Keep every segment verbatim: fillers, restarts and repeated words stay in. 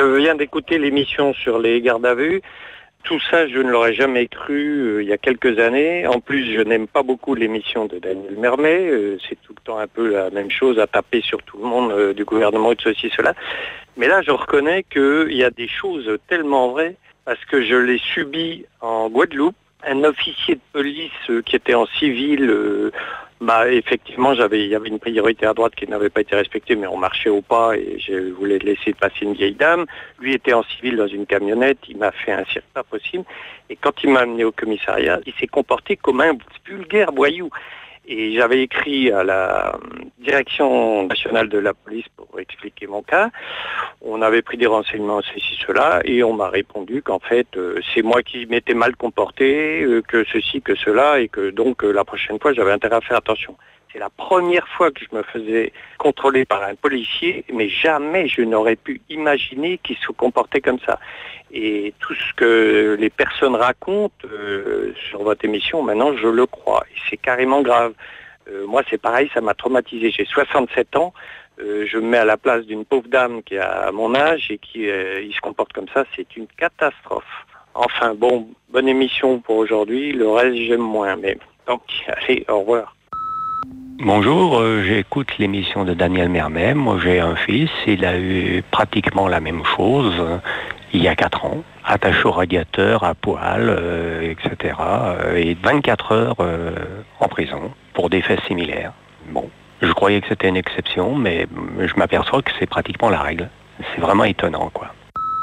Je viens d'écouter l'émission sur les gardes à vue. Tout ça, je ne l'aurais jamais cru euh, il y a quelques années. En plus, je n'aime pas beaucoup l'émission de Daniel Mermet. Euh, c'est tout le temps un peu la même chose, à taper sur tout le monde euh, du gouvernement et de ceci, cela. Mais là, je reconnais qu'il y a des choses tellement vraies, parce que je l'ai subi en Guadeloupe. Un officier de police euh, qui était en civil, euh, bah, effectivement, j'avais, il y avait une priorité à droite qui n'avait pas été respectée, mais on marchait au pas et je voulais laisser passer une vieille dame. Lui était en civil dans une camionnette, il m'a fait un cirque pas possible. Et quand il m'a amené au commissariat, il s'est comporté comme un vulgaire voyou. Et j'avais écrit à la direction nationale de la police pour expliquer mon cas. On avait pris des renseignements, ceci, cela, et on m'a répondu qu'en fait, euh, c'est moi qui m'étais mal comporté, euh, que ceci, que cela, et que donc euh, la prochaine fois, j'avais intérêt à faire attention. C'est la première fois que je me faisais contrôler par un policier, mais jamais je n'aurais pu imaginer qu'il se comportait comme ça. Et tout ce que les personnes racontent euh, sur votre émission, maintenant, je le crois. Et c'est carrément grave. Euh, moi, c'est pareil, ça m'a traumatisé. J'ai soixante-sept ans. Euh, je me mets à la place d'une pauvre dame qui a mon âge et qui euh, il se comporte comme ça. C'est une catastrophe. Enfin, bon, bonne émission pour aujourd'hui. Le reste, j'aime moins. Mais tant pis. Allez, au revoir. Bonjour, euh, j'écoute l'émission de Daniel Mermet. Moi, j'ai un fils. Il a eu pratiquement la même chose euh, il y a quatre ans. Attaché au radiateur, à poil, euh, et cetera. Euh, et vingt-quatre heures euh, en prison pour des faits similaires. Bon, je croyais que c'était une exception, mais je m'aperçois que c'est pratiquement la règle. C'est vraiment étonnant, quoi.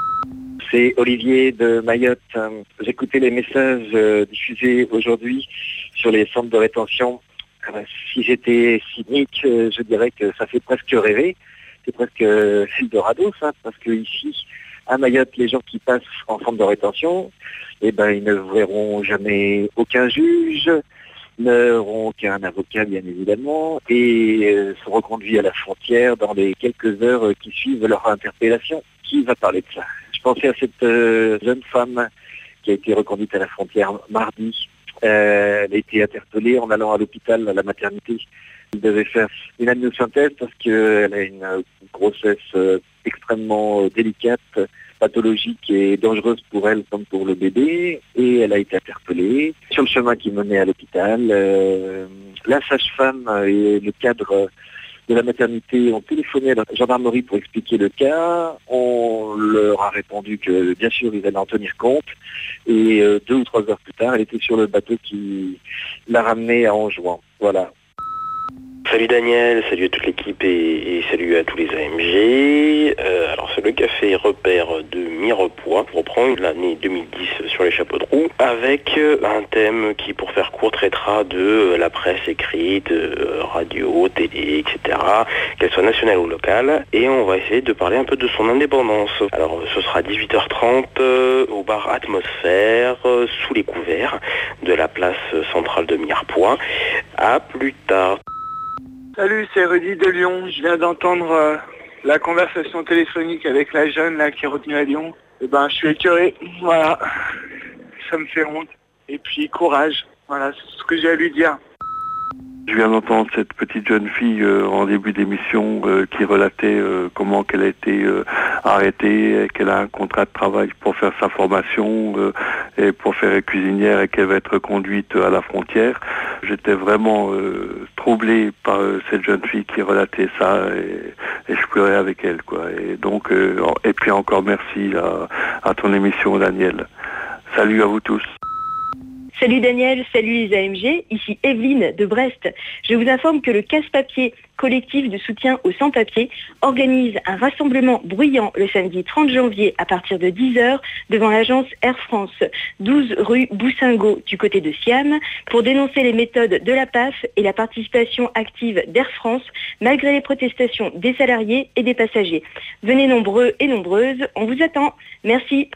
C'est Olivier de Mayotte. J'écoutais les messages euh, diffusés aujourd'hui sur les centres de rétention. Euh, si j'étais cynique, euh, je dirais que ça fait presque rêver. C'est presque euh, Eldorado, ça, parce que ici, à Mayotte, les gens qui passent en centre de rétention, eh ben, ils ne verront jamais aucun juge, n'auront aucun avocat, bien évidemment, et euh, sont reconduits à la frontière dans les quelques heures euh, qui suivent leur interpellation. Qui va parler de ça? Je pensais à cette euh, jeune femme qui a été reconduite à la frontière mardi. Euh, elle a été interpellée en allant à l'hôpital, à la maternité. Elle devait faire une amniosynthèse parce qu'elle a une grossesse euh, extrêmement euh, délicate, pathologique et dangereuse pour elle comme pour le bébé. Et elle a été interpellée sur le chemin qui menait à l'hôpital. Euh, la sage-femme et le cadre de la maternité ont téléphoné à la gendarmerie pour expliquer le cas. On leur a répondu que bien sûr ils allaient en tenir compte. Et euh, deux ou trois heures plus tard, elle était sur le bateau qui l'a ramenée à Anjouan. Voilà. Salut Daniel, salut à toute l'équipe et, et salut à tous les A M G. Euh, alors c'est le café repère de Mirepoix, pour reprendre l'année deux mille dix sur les chapeaux de roue, avec un thème qui, pour faire court, traitera de la presse écrite, radio, télé, et cetera, qu'elle soit nationale ou locale, et on va essayer de parler un peu de son indépendance. Alors ce sera dix-huit heures trente euh, au bar Atmosphère, euh, sous les couverts de la place centrale de Mirepoix. À plus tard. Salut, c'est Rudy de Lyon. Je viens d'entendre euh, la conversation téléphonique avec la jeune là qui est retenue à Lyon. Et ben, je suis écœuré. Voilà, ça me fait honte. Et puis courage. Voilà, c'est ce que j'ai à lui dire. Je viens d'entendre cette petite jeune fille euh, en début d'émission euh, qui relatait euh, comment qu'elle a été euh, arrêtée, qu'elle a un contrat de travail pour faire sa formation euh, et pour faire cuisinière et qu'elle va être conduite à la frontière. J'étais vraiment euh, troublé par euh, cette jeune fille qui relatait ça et, et je pleurais avec elle, quoi. Et donc, euh, et puis encore merci à, à ton émission, Daniel. Salut à vous tous. Salut Daniel, salut les A M G, ici Evelyne de Brest. Je vous informe que le casse-papier collectif de soutien aux sans-papiers organise un rassemblement bruyant le samedi trente janvier à partir de dix heures devant l'agence Air France, douze rue Boussingault du côté de Siam, pour dénoncer les méthodes de la P A F et la participation active d'Air France malgré les protestations des salariés et des passagers. Venez nombreux et nombreuses, on vous attend. Merci.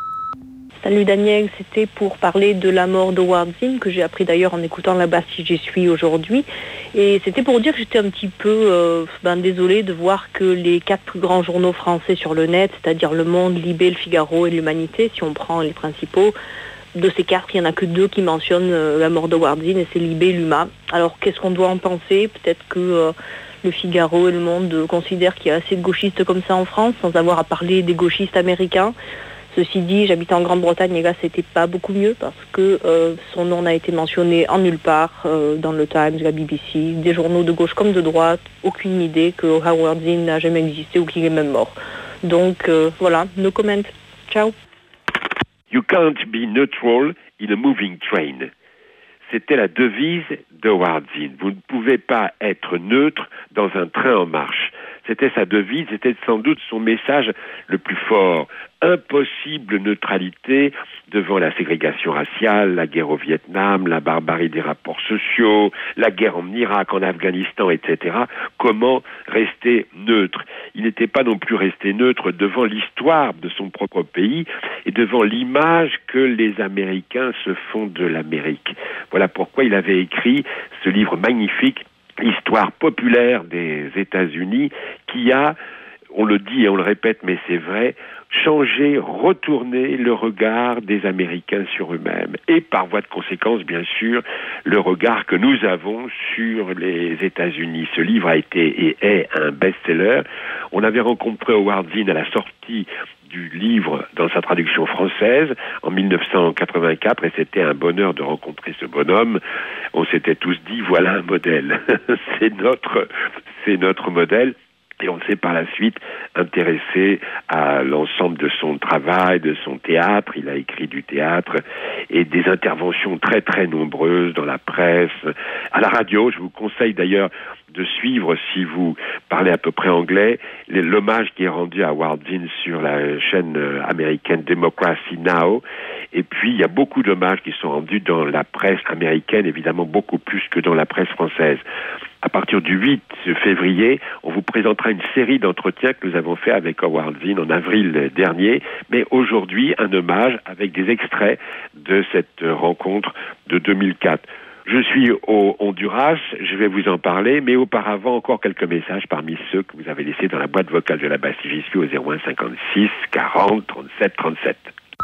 Salut Daniel, c'était pour parler de la mort d'Howard Zinn, que j'ai appris d'ailleurs en écoutant là-bas si j'y suis aujourd'hui. Et c'était pour dire que j'étais un petit peu euh, ben, désolée de voir que les quatre plus grands journaux français sur le net, c'est-à-dire Le Monde, Libé, Le Figaro et l'Humanité, si on prend les principaux, de ces quatre, il n'y en a que deux qui mentionnent euh, la mort d'Howard Zinn, et c'est Libé et l'Huma. Alors qu'est-ce qu'on doit en penser? Peut-être que... Euh, le Figaro et le Monde considèrent qu'il y a assez de gauchistes comme ça en France, sans avoir à parler des gauchistes américains. Ceci dit, j'habitais en Grande-Bretagne, les gars, c'était pas beaucoup mieux parce que euh, son nom n'a été mentionné en nulle part euh, dans le Times, la B B C, des journaux de gauche comme de droite, aucune idée que Howard Zinn n'a jamais existé ou qu'il est même mort. Donc euh, voilà, no comment. Ciao. You can't be neutral in a moving train. C'était la devise de Howard Zinn. Vous ne pouvez pas être neutre dans un train en marche. C'était sa devise, c'était sans doute son message le plus fort. Impossible neutralité devant la ségrégation raciale, la guerre au Vietnam, la barbarie des rapports sociaux, la guerre en Irak, en Afghanistan, et cetera. Comment rester neutre? Il n'était pas non plus resté neutre devant l'histoire de son propre pays et devant l'image que les Américains se font de l'Amérique. Voilà pourquoi il avait écrit ce livre magnifique, Histoire populaire des États-Unis, qui a, on le dit et on le répète, mais c'est vrai, changé, retourné le regard des Américains sur eux-mêmes. Et par voie de conséquence, bien sûr, le regard que nous avons sur les États-Unis. Ce livre a été et est un best-seller. On avait rencontré Howard Zinn à la sortie du livre dans sa traduction française en mille neuf cent quatre-vingt-quatre et c'était un bonheur de rencontrer ce bonhomme. On s'était tous dit, voilà un modèle. c'est notre, c'est notre modèle. Et on s'est par la suite intéressé à l'ensemble de son travail, de son théâtre. Il a écrit du théâtre et des interventions très très nombreuses dans la presse, à la radio. Je vous conseille d'ailleurs de suivre, si vous parlez à peu près anglais, l'hommage qui est rendu à Howard Zinn sur la chaîne américaine Democracy Now! Et puis, il y a beaucoup d'hommages qui sont rendus dans la presse américaine, évidemment beaucoup plus que dans la presse française. À partir du huit février, on vous présentera une série d'entretiens que nous avons fait avec Howard Zinn en avril dernier, mais aujourd'hui, un hommage avec des extraits de cette rencontre de deux mille quatre. Je suis au Honduras, je vais vous en parler, mais auparavant, encore quelques messages parmi ceux que vous avez laissés dans la boîte vocale de la base si j'y suis au zéro un cinquante-six quarante trente-sept trente-sept.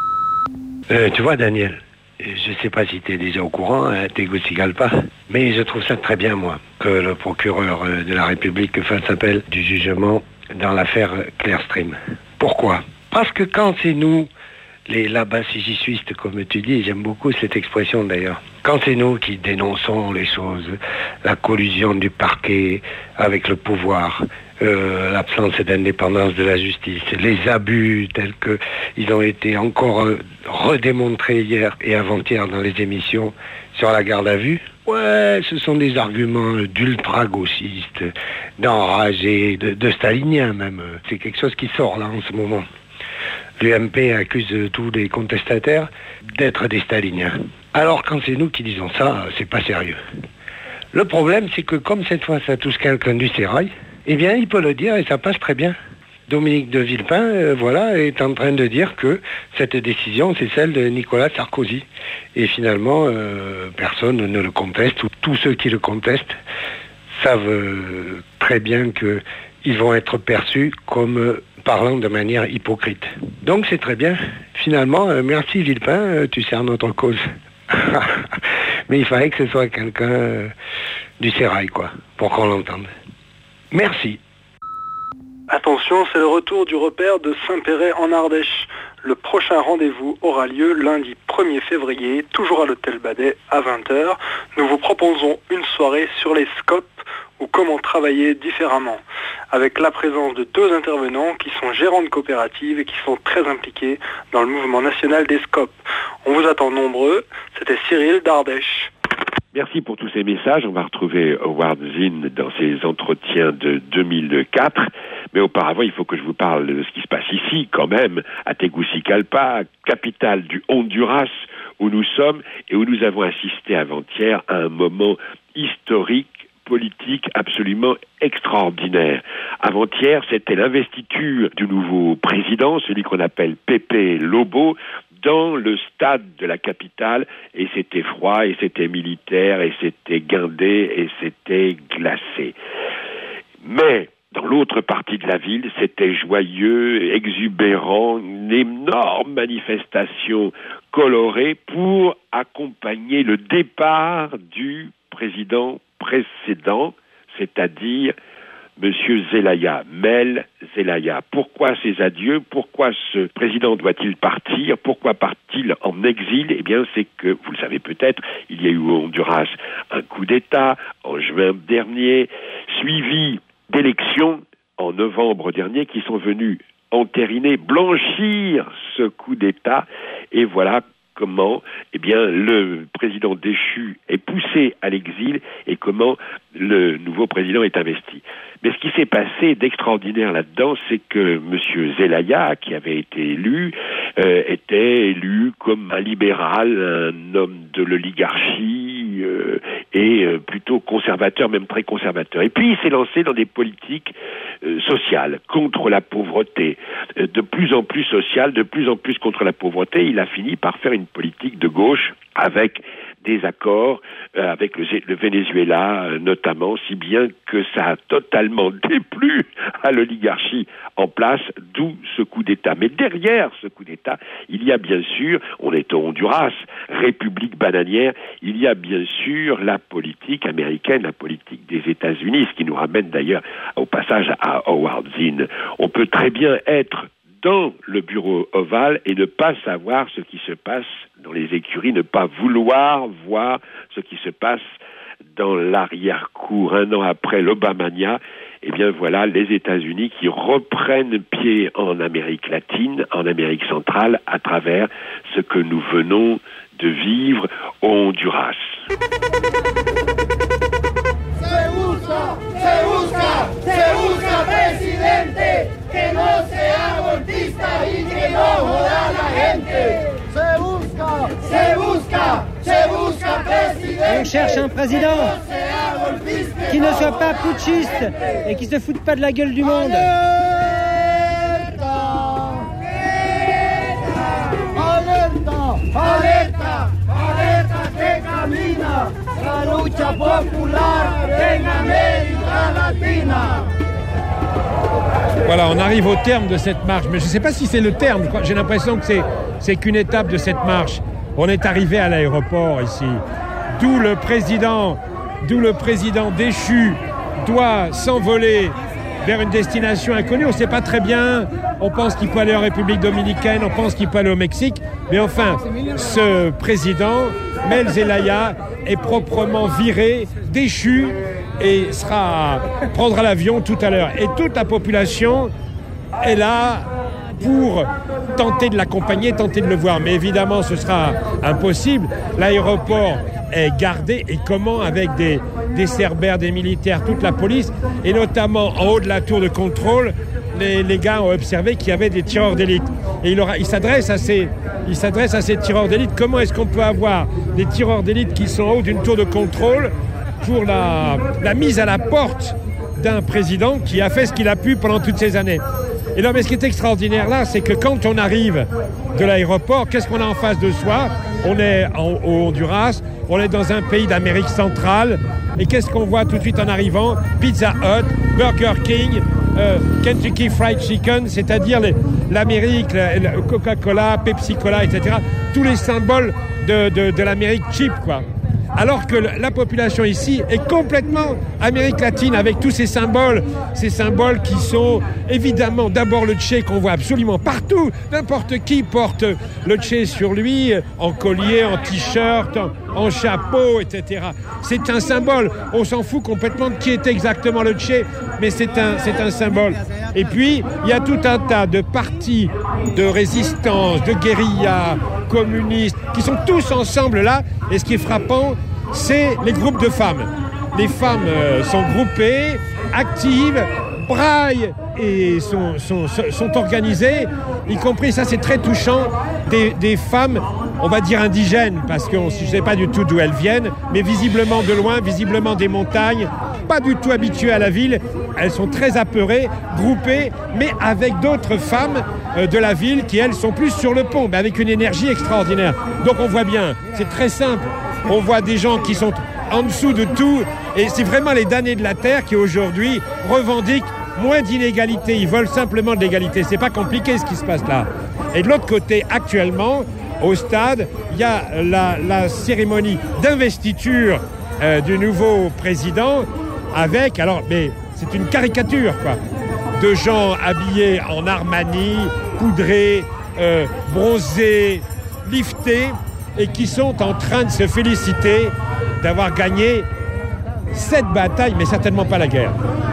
Euh, tu vois, Daniel, je ne sais pas si tu es déjà au courant, hein, Tegucigalpa, mais je trouve ça très bien, moi, que le procureur de la République fasse appel du jugement dans l'affaire Clearstream. Pourquoi? Parce que quand c'est nous, les labassigistes, comme tu dis, j'aime beaucoup cette expression d'ailleurs, quand c'est nous qui dénonçons les choses, la collusion du parquet avec le pouvoir, euh, l'absence d'indépendance de la justice, les abus tels qu'ils ont été encore euh, redémontrés hier et avant-hier dans les émissions sur la garde à vue, ouais, ce sont des arguments d'ultra-gauchistes, d'enragés, de, de staliniens même. C'est quelque chose qui sort là en ce moment. L'U M P accuse tous les contestataires d'être des staliniens. Alors quand c'est nous qui disons ça, c'est pas sérieux. Le problème, c'est que comme cette fois ça touche quelqu'un du sérail, eh bien il peut le dire et ça passe très bien. Dominique de Villepin, euh, voilà, est en train de dire que cette décision, c'est celle de Nicolas Sarkozy. Et finalement, euh, personne ne le conteste, ou tous ceux qui le contestent savent euh, très bien qu'ils vont être perçus comme euh, parlant de manière hypocrite. Donc c'est très bien. Finalement, euh, merci Villepin, euh, tu sers notre cause. Mais il fallait que ce soit quelqu'un euh, du sérail, quoi, pour qu'on l'entende. Merci. Attention, c'est le retour du repère de Saint-Péray en Ardèche. Le prochain rendez-vous aura lieu lundi premier février, toujours à l'hôtel Badet, à vingt heures. Nous vous proposons une soirée sur les scopes ou comment travailler différemment, avec la présence de deux intervenants qui sont gérants de coopératives et qui sont très impliqués dans le mouvement national des scopes. On vous attend nombreux, c'était Cyril d'Ardèche. Merci pour tous ces messages. On va retrouver Howard Zinn dans ses entretiens de deux mille quatre. Mais auparavant, il faut que je vous parle de ce qui se passe ici, quand même, à Tegucigalpa, capitale du Honduras, où nous sommes et où nous avons assisté avant-hier à un moment historique, politique absolument extraordinaire. Avant-hier, c'était l'investiture du nouveau président, celui qu'on appelle Pepe Lobo, dans le stade de la capitale, et c'était froid, et c'était militaire, et c'était guindé, et c'était glacé. Mais dans l'autre partie de la ville, c'était joyeux, exubérant, une énorme manifestation colorée pour accompagner le départ du président précédent, c'est-à-dire Monsieur Zelaya, Mel Zelaya. Pourquoi ces adieux? Pourquoi ce président doit-il partir? Pourquoi part-il en exil? Eh bien, c'est que, vous le savez peut-être, il y a eu au Honduras un coup d'État en juin dernier, suivi d'élections en novembre dernier qui sont venues entériner, blanchir ce coup d'État. Et voilà comment eh bien, le président déchu est poussé à l'exil et comment le nouveau président est investi. Mais ce qui s'est passé d'extraordinaire là-dedans, c'est que M. Zelaya, qui avait été élu, euh, était élu comme un libéral, un homme de l'oligarchie euh, et euh, plutôt conservateur, même très conservateur. Et puis il s'est lancé dans des politiques euh, sociales, contre la pauvreté, euh, de plus en plus sociales, de plus en plus contre la pauvreté. Il a fini par faire une politique de gauche avec des accords euh, avec le, le Venezuela euh, notamment, si bien que ça a totalement déplu à l'oligarchie en place, d'où ce coup d'État. Mais derrière ce coup d'État, il y a bien sûr, on est au Honduras, république bananière, il y a bien sûr la politique américaine, la politique des États-Unis, ce qui nous ramène d'ailleurs au passage à Howard Zinn. On peut très bien être dans le bureau ovale et ne pas savoir ce qui se passe dans les écuries, ne pas vouloir voir ce qui se passe dans l'arrière-cour. Un an après l'Obamania, eh bien voilà les États-Unis qui reprennent pied en Amérique latine, en Amérique centrale, à travers ce que nous venons de vivre au Honduras. Se busca, se busca, se busca presidente que no sea golpista y que no joda a la gente. Se busca, se busca, se busca presidente. On cherche un président qui ne soit pas putschiste et qui se foute pas de la gueule du monde. Alerta, alerta, alerta que camina la lucha popular en América Latina. Voilà, on arrive au terme de cette marche, mais je ne sais pas si c'est le terme, j'ai l'impression que c'est, c'est qu'une étape de cette marche. On est arrivé à l'aéroport ici, d'où le président, d'où le président déchu doit s'envoler vers une destination inconnue. On ne sait pas très bien, on pense qu'il peut aller en République dominicaine, on pense qu'il peut aller au Mexique, mais enfin, ce président, Mel Zelaya, est proprement viré, déchu, et sera prendra l'avion tout à l'heure. Et toute la population est là pour tenter de l'accompagner, tenter de le voir. Mais évidemment, ce sera impossible. L'aéroport est gardé. Et comment? Avec des, des cerbères, des militaires, toute la police. Et notamment, en haut de la tour de contrôle, les, les gars ont observé qu'il y avait des tireurs d'élite. Et il, aura, il, s'adresse à ces, il s'adresse à ces tireurs d'élite. Comment est-ce qu'on peut avoir des tireurs d'élite qui sont en haut d'une tour de contrôle pour la, la mise à la porte d'un président qui a fait ce qu'il a pu pendant toutes ces années. Et là, mais ce qui est extraordinaire là, c'est que quand on arrive de l'aéroport, qu'est-ce qu'on a en face de soi? On est en, au Honduras, on est dans un pays d'Amérique centrale, et qu'est-ce qu'on voit tout de suite en arrivant? Pizza Hut, Burger King, euh, Kentucky Fried Chicken, c'est-à-dire les, l'Amérique, le, le Coca-Cola, Pepsi-Cola, et cetera. Tous les symboles de, de, de l'Amérique cheap, quoi. Alors que la population ici est complètement Amérique latine avec tous ces symboles, ces symboles qui sont évidemment d'abord le Che qu'on voit absolument partout. N'importe qui porte le Che sur lui, en collier, en t-shirt, en, en chapeau, et cetera. C'est un symbole. On s'en fout complètement de qui est exactement le Che, mais c'est un, c'est un symbole. Et puis, il y a tout un tas de partis de résistance, de guérilla, communistes, qui sont tous ensemble là. Et ce qui est frappant, c'est les groupes de femmes. Les femmes euh, sont groupées, actives, braillent et sont, sont, sont organisées, y compris, ça c'est très touchant, des, des femmes, on va dire indigènes, parce qu'on ne sait pas du tout d'où elles viennent, mais visiblement de loin, visiblement des montagnes, pas du tout habituées à la ville. Elles sont très apeurées, groupées, mais avec d'autres femmes euh, de la ville qui, elles, sont plus sur le pont, mais avec une énergie extraordinaire. Donc on voit bien, c'est très simple. On voit des gens qui sont en dessous de tout, et c'est vraiment les damnés de la terre qui, aujourd'hui, revendiquent moins d'inégalité. Ils veulent simplement de l'égalité. C'est pas compliqué ce qui se passe là. Et de l'autre côté, actuellement, au stade, il y a la, la cérémonie d'investiture euh, du nouveau président avec... Alors, mais c'est une caricature, quoi, de gens habillés en Armani, poudrés, euh, bronzés, liftés, et qui sont en train de se féliciter d'avoir gagné cette bataille, mais certainement pas la guerre.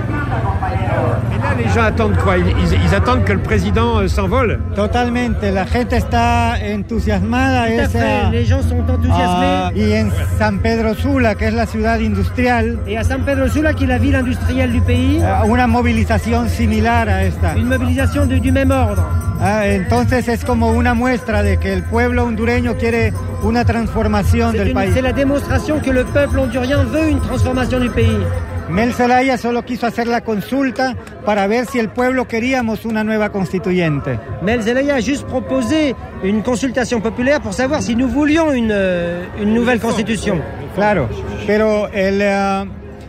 Et là, les gens attendent quoi? Ils, ils, ils attendent que le président euh, s'envole? Totalmente, la gente está entusiasmada. Tout à esa, fait, les gens sont enthousiasmés. uh, y en San Pedro Sula, que es la ciudad industrial, Et à San Pedro Sula, qui est la ville industrielle du pays, uh, una movilización similar a esta. une mobilisation de- du même ordre. Ah, entonces es como una muestra de que el pueblo hondureño quiere una transformación C'est del une- país. c'est la démonstration que le peuple hondurien veut une transformation du pays. Mel Zelaya solo quiso hacer la consulta para ver si el pueblo queríamos una nueva constituyente. Mel Zelaya a juste proposé une consultation populaire pour savoir si nous voulions une, euh, une nouvelle constitution. Claro, pero el, eh,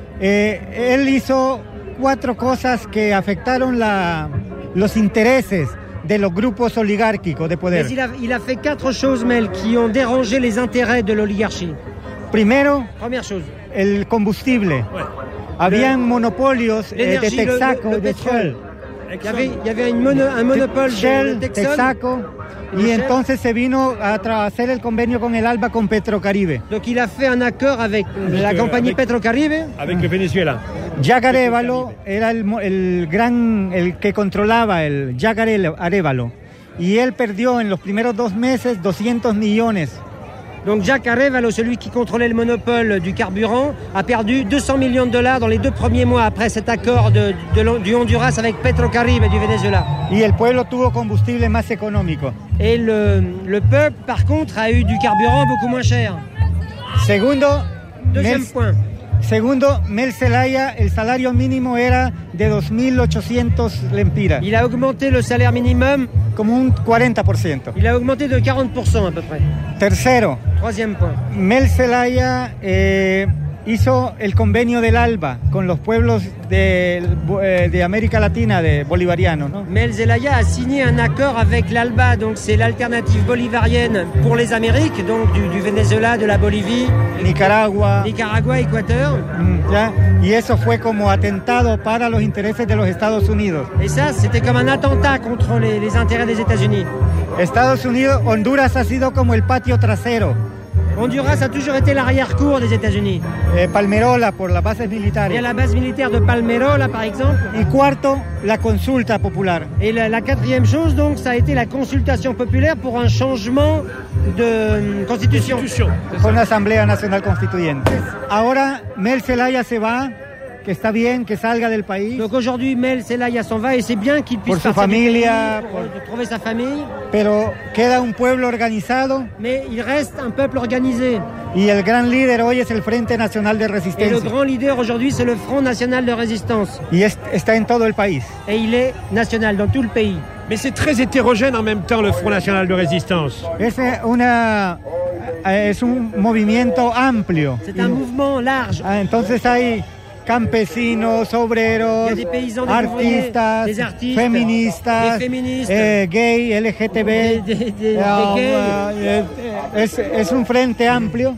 eh, él hizo cuatro cosas que afectaron la, los intereses de los grupos oligárquicos de poder. Mais il a, il a fait quatre choses, Mel, qui ont dérangé les intérêts de l'oligarchie. Primero, Première chose, el combustible. Habían monopolios eh, de l'énergie, le- Texaco, le, le de pétrole. Shell. Il y avait, il y avait une mono- un monopole de, de Shell, Texon. Texaco, y Shell. entonces se vino a tra- hacer el convenio con el ALBA con Petrocaribe. Donc il a fait un accord avec la euh, compagnie avec- Petrocaribe. Avec le Venezuela. Jack Arévalo era el, mo- el gran, el que controlaba el Jack Are- Arévalo. Y él perdió en los primeros dos meses doscientos millones. Donc Jack Arévalo, celui qui contrôlait le monopole du carburant, a perdu deux cents millions de dollars dans les deux premiers mois après cet accord de, de l'Hon- du Honduras avec Petrocaribe du Venezuela. Y el pueblo tuvo combustible más económico. Et le, le peuple, par contre, a eu du carburant beaucoup moins cher. Segundo, Deuxième Mel, point. segundo, Mel Zelaya, el salario mínimo era de dos mil ochocientos lempiras. Il a augmenté le salaire minimum, Como un cuarenta por ciento. il a augmenté de quarante pour cent à peu près. Tercero, Troisième point. Mel Zelaya eh, hizo el convenio del ALBA con los pueblos de, eh, de América Latina, de bolivarianos, ¿no? Mel Zelaya a signé un accord avec l'ALBA, donc c'est l'alternative bolivarienne pour les Amériques, donc du, du Venezuela, de la Bolivie, Nicaragua. Nicaragua, Équateur. Mm, ¿ya? Y eso fue como atentado para los intereses de los Estados Unidos. Et ça, c'était comme un attentat contre les, les intérêts des États-Unis. Estados Unidos, Honduras ha sido como el patio trasero. Honduras a toujours été l'arrière-cour des États-Unis. Eh, Palmerola por las bases Il y a militares. la base militaire de Palmerola, par exemple. Y cuarto, la consulta popular. Et la, la quatrième chose, donc, ça a été la consultation populaire pour un changement de euh, constitution. Con una Asamblea Nacional Constituyente. Ahora Mel Zelaya se va, que está bien que salga del país, Donc aujourd'hui, Mel Zelaya s'en va et c'est bien qu'il puisse Pour sa partir du familia, pays, pour euh, trouver sa famille. pero queda un pueblo organizado Mais il reste un peuple organisé. y el gran líder hoy es el Frente Nacional de Et le Resistencia. grand leader aujourd'hui, c'est le Front National de Résistance. Y es- está en todo el país. Et il est national dans tout le pays. Mais c'est très hétérogène en même temps, le Front National de Résistance. Es, eh, una, eh, es un movimiento amplio. C'est un mouvement large. Ah, entonces hay campesinos, obreros, Il y a des paysans, des ouvriers, artistas, des artistes, feministas, des féministes, eh, gay, L G T B. des, des- des- des Eh, um, gays. eh, eh, es, es un frente amplio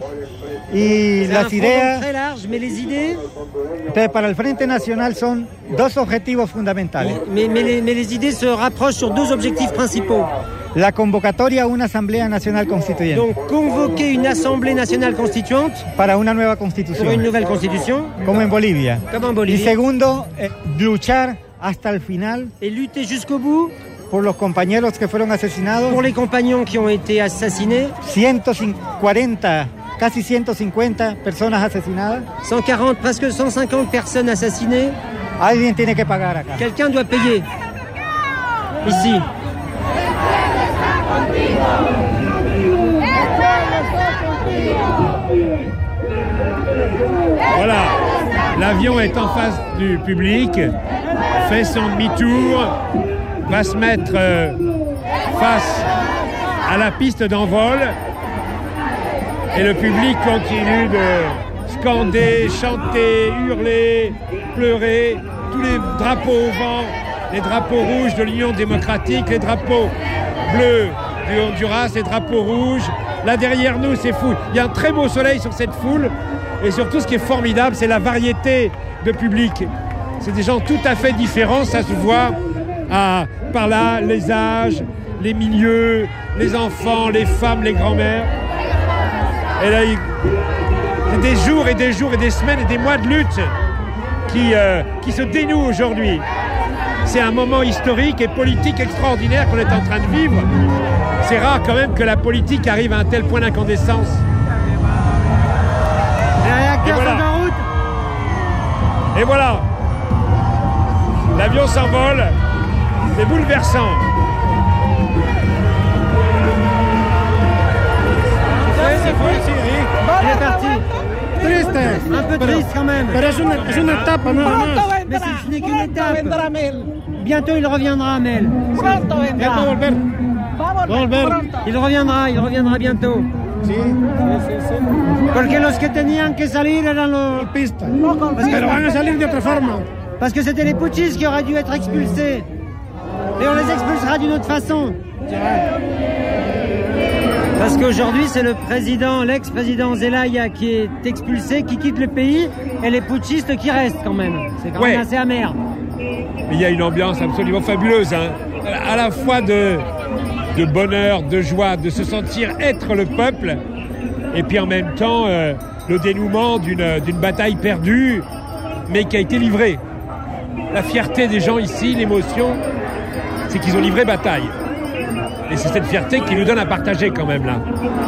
y C'est un las front ideas très large, mais les idées, de- para el Frente Nacional son dos objetivos fundamentales. mais, mais les, mais les idées se rapprochent sur deux objectifs principaux. La convocatoria a una Asamblea Nacional Constituyente Donc convoquer une assemblée nationale constituante para una nueva pour une constitución, nouvelle constitution, como en Bolivia. comme en Y Bolivie, segundo, eh, luchar hasta el final et lutter jusqu'au bout por los compañeros que fueron asesinados. pour les compagnons qui ont été assassinés, ciento cuarenta, casi ciento cincuenta personas asesinadas. cent quarante, presque cent cinquante personnes assassinées. Alguien tiene que pagar acá. Quelqu'un doit payer. Ici. Voilà, l'avion est en face du public, fait son demi-tour, va se mettre euh, face à la piste d'envol et le public continue de scander, chanter, hurler, pleurer, tous les drapeaux au vent, les drapeaux rouges de l'Union démocratique, les drapeaux bleus du Honduras, les drapeaux rouges. Là derrière nous, c'est fou. Il y a un très beau soleil sur cette foule. Et surtout, ce qui est formidable, c'est la variété de public. c'est des gens tout à fait différents, ça se voit à, par là, les âges, les milieux, les enfants, les femmes, les grands-mères. Et là, il... c'est des jours et des jours et des semaines et des mois de lutte qui, euh, qui se dénouent aujourd'hui. C'est un moment historique et politique extraordinaire qu'on est en train de vivre. C'est rare quand même que la politique arrive à un tel point d'incandescence. Les réacteurs voilà. sont en route. Et voilà. L'avion s'envole. C'est bouleversant. Il est parti. Triste. Un peu triste quand même. Pero es una, es una etapa nada más. Mais ce n'est qu'une étape. Bientôt il reviendra, Mel. Ya va a volver. Va a volver. Il reviendra, il reviendra bientôt. Sí, sí, sí. Porque los que tenían que salir eran los pistas. Pero van a salir de otra forma. Parce que c'était les putschistes qui auraient dû être expulsés. Et on les expulsera d'une autre façon. Parce qu'aujourd'hui, c'est le président, l'ex-président Zelaya qui est expulsé, qui quitte le pays, et les putschistes qui restent quand même. C'est quand ouais. même assez amer. Il y a une ambiance absolument fabuleuse, hein. À la fois de, de bonheur, de joie, de se sentir être le peuple, et puis en même temps, euh, le dénouement d'une, d'une bataille perdue, mais qui a été livrée. La fierté des gens ici, l'émotion, c'est qu'ils ont livré bataille. Et c'est cette fierté qui nous donne à partager quand même là.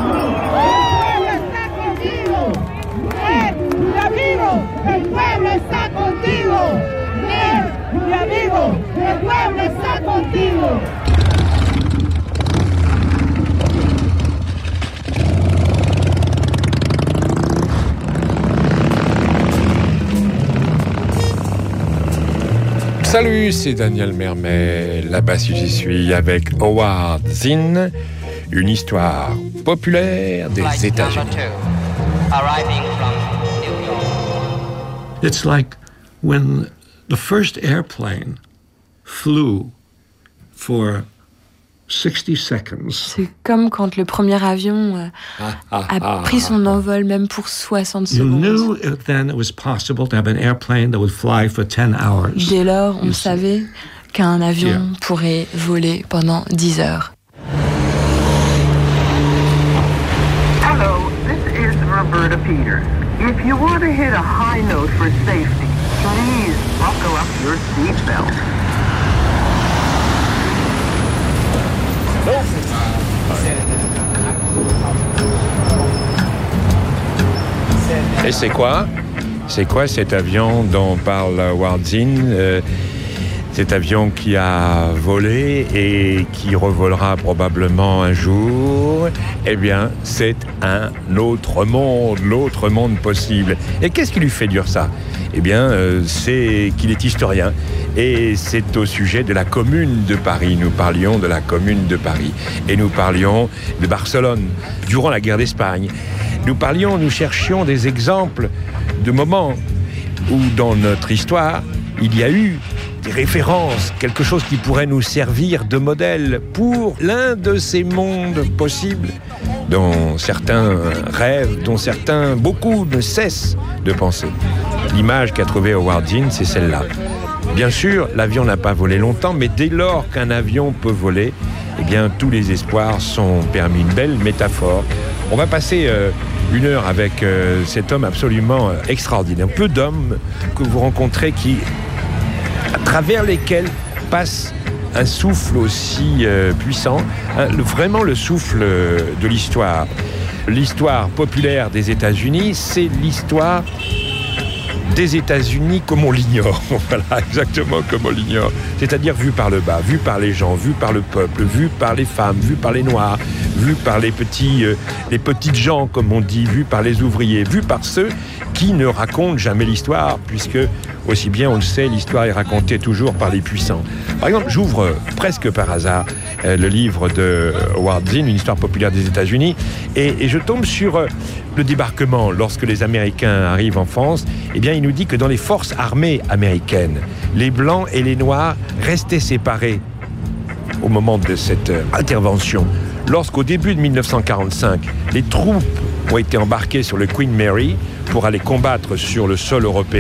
Salut, c'est Daniel Mermet, là-bas si j'y suis, avec Howard Zinn, une histoire populaire des États-Unis. It's like when the first airplane flew for sixty seconds. C'est comme quand le premier avion euh, ah, ah, a ah, pris son envol même pour soixante you secondes. Knew then it was possible to have an airplane that would fly for ten hours. Dès lors, on savait qu'un avion yeah. pourrait voler pendant dix heures. Hello, this is Roberta Peters. If you want to hit a high note for safety, please buckle up your seatbelt. Et c'est quoi? C'est quoi cet avion dont parle Howard Zinn? euh, Cet avion qui a volé et qui revolera probablement un jour, eh bien, c'est un autre monde, l'autre monde possible. Et qu'est-ce qui lui fait dire ça? Eh bien, euh, c'est qu'il est historien. Et c'est au sujet de la Commune de Paris. Nous parlions de la Commune de Paris. Et nous parlions de Barcelone, durant la guerre d'Espagne. Nous parlions, nous cherchions des exemples de moments où, dans notre histoire, il y a eu des références, quelque chose qui pourrait nous servir de modèle pour l'un de ces mondes possibles dont certains rêvent, dont certains, beaucoup ne cessent de penser. L'image qu'a trouvée Howard Zinn, c'est celle-là. Bien sûr, l'avion n'a pas volé longtemps, mais dès lors qu'un avion peut voler, eh bien, tous les espoirs sont permis. Une belle métaphore. On va passer euh, une heure avec euh, cet homme absolument euh, extraordinaire. Peu d'hommes que vous rencontrez qui, à travers lesquels passe un souffle aussi euh, puissant, hein, le, vraiment le souffle euh, de l'histoire. L'histoire populaire des États-Unis, c'est l'histoire des États-Unis comme on l'ignore. Voilà, exactement comme on l'ignore. C'est-à-dire vu par le bas, vu par les gens, vu par le peuple, vu par les femmes, vu par les noirs, vu par les petits, euh, les petites gens, comme on dit, vu par les ouvriers, vu par ceux qui ne racontent jamais l'histoire, puisque, aussi bien on le sait, l'histoire est racontée toujours par les puissants. Par exemple, j'ouvre euh, presque par hasard euh, le livre de Howard Zinn, une histoire populaire des États-Unis, et, et je tombe sur euh, le débarquement. Lorsque les Américains arrivent en France, eh bien, il nous dit que dans les forces armées américaines, les Blancs et les Noirs restaient séparés au moment de cette euh, intervention. Lorsqu'au début de mille neuf cent quarante-cinq, les troupes ont été embarquées sur le Queen Mary pour aller combattre sur le sol européen,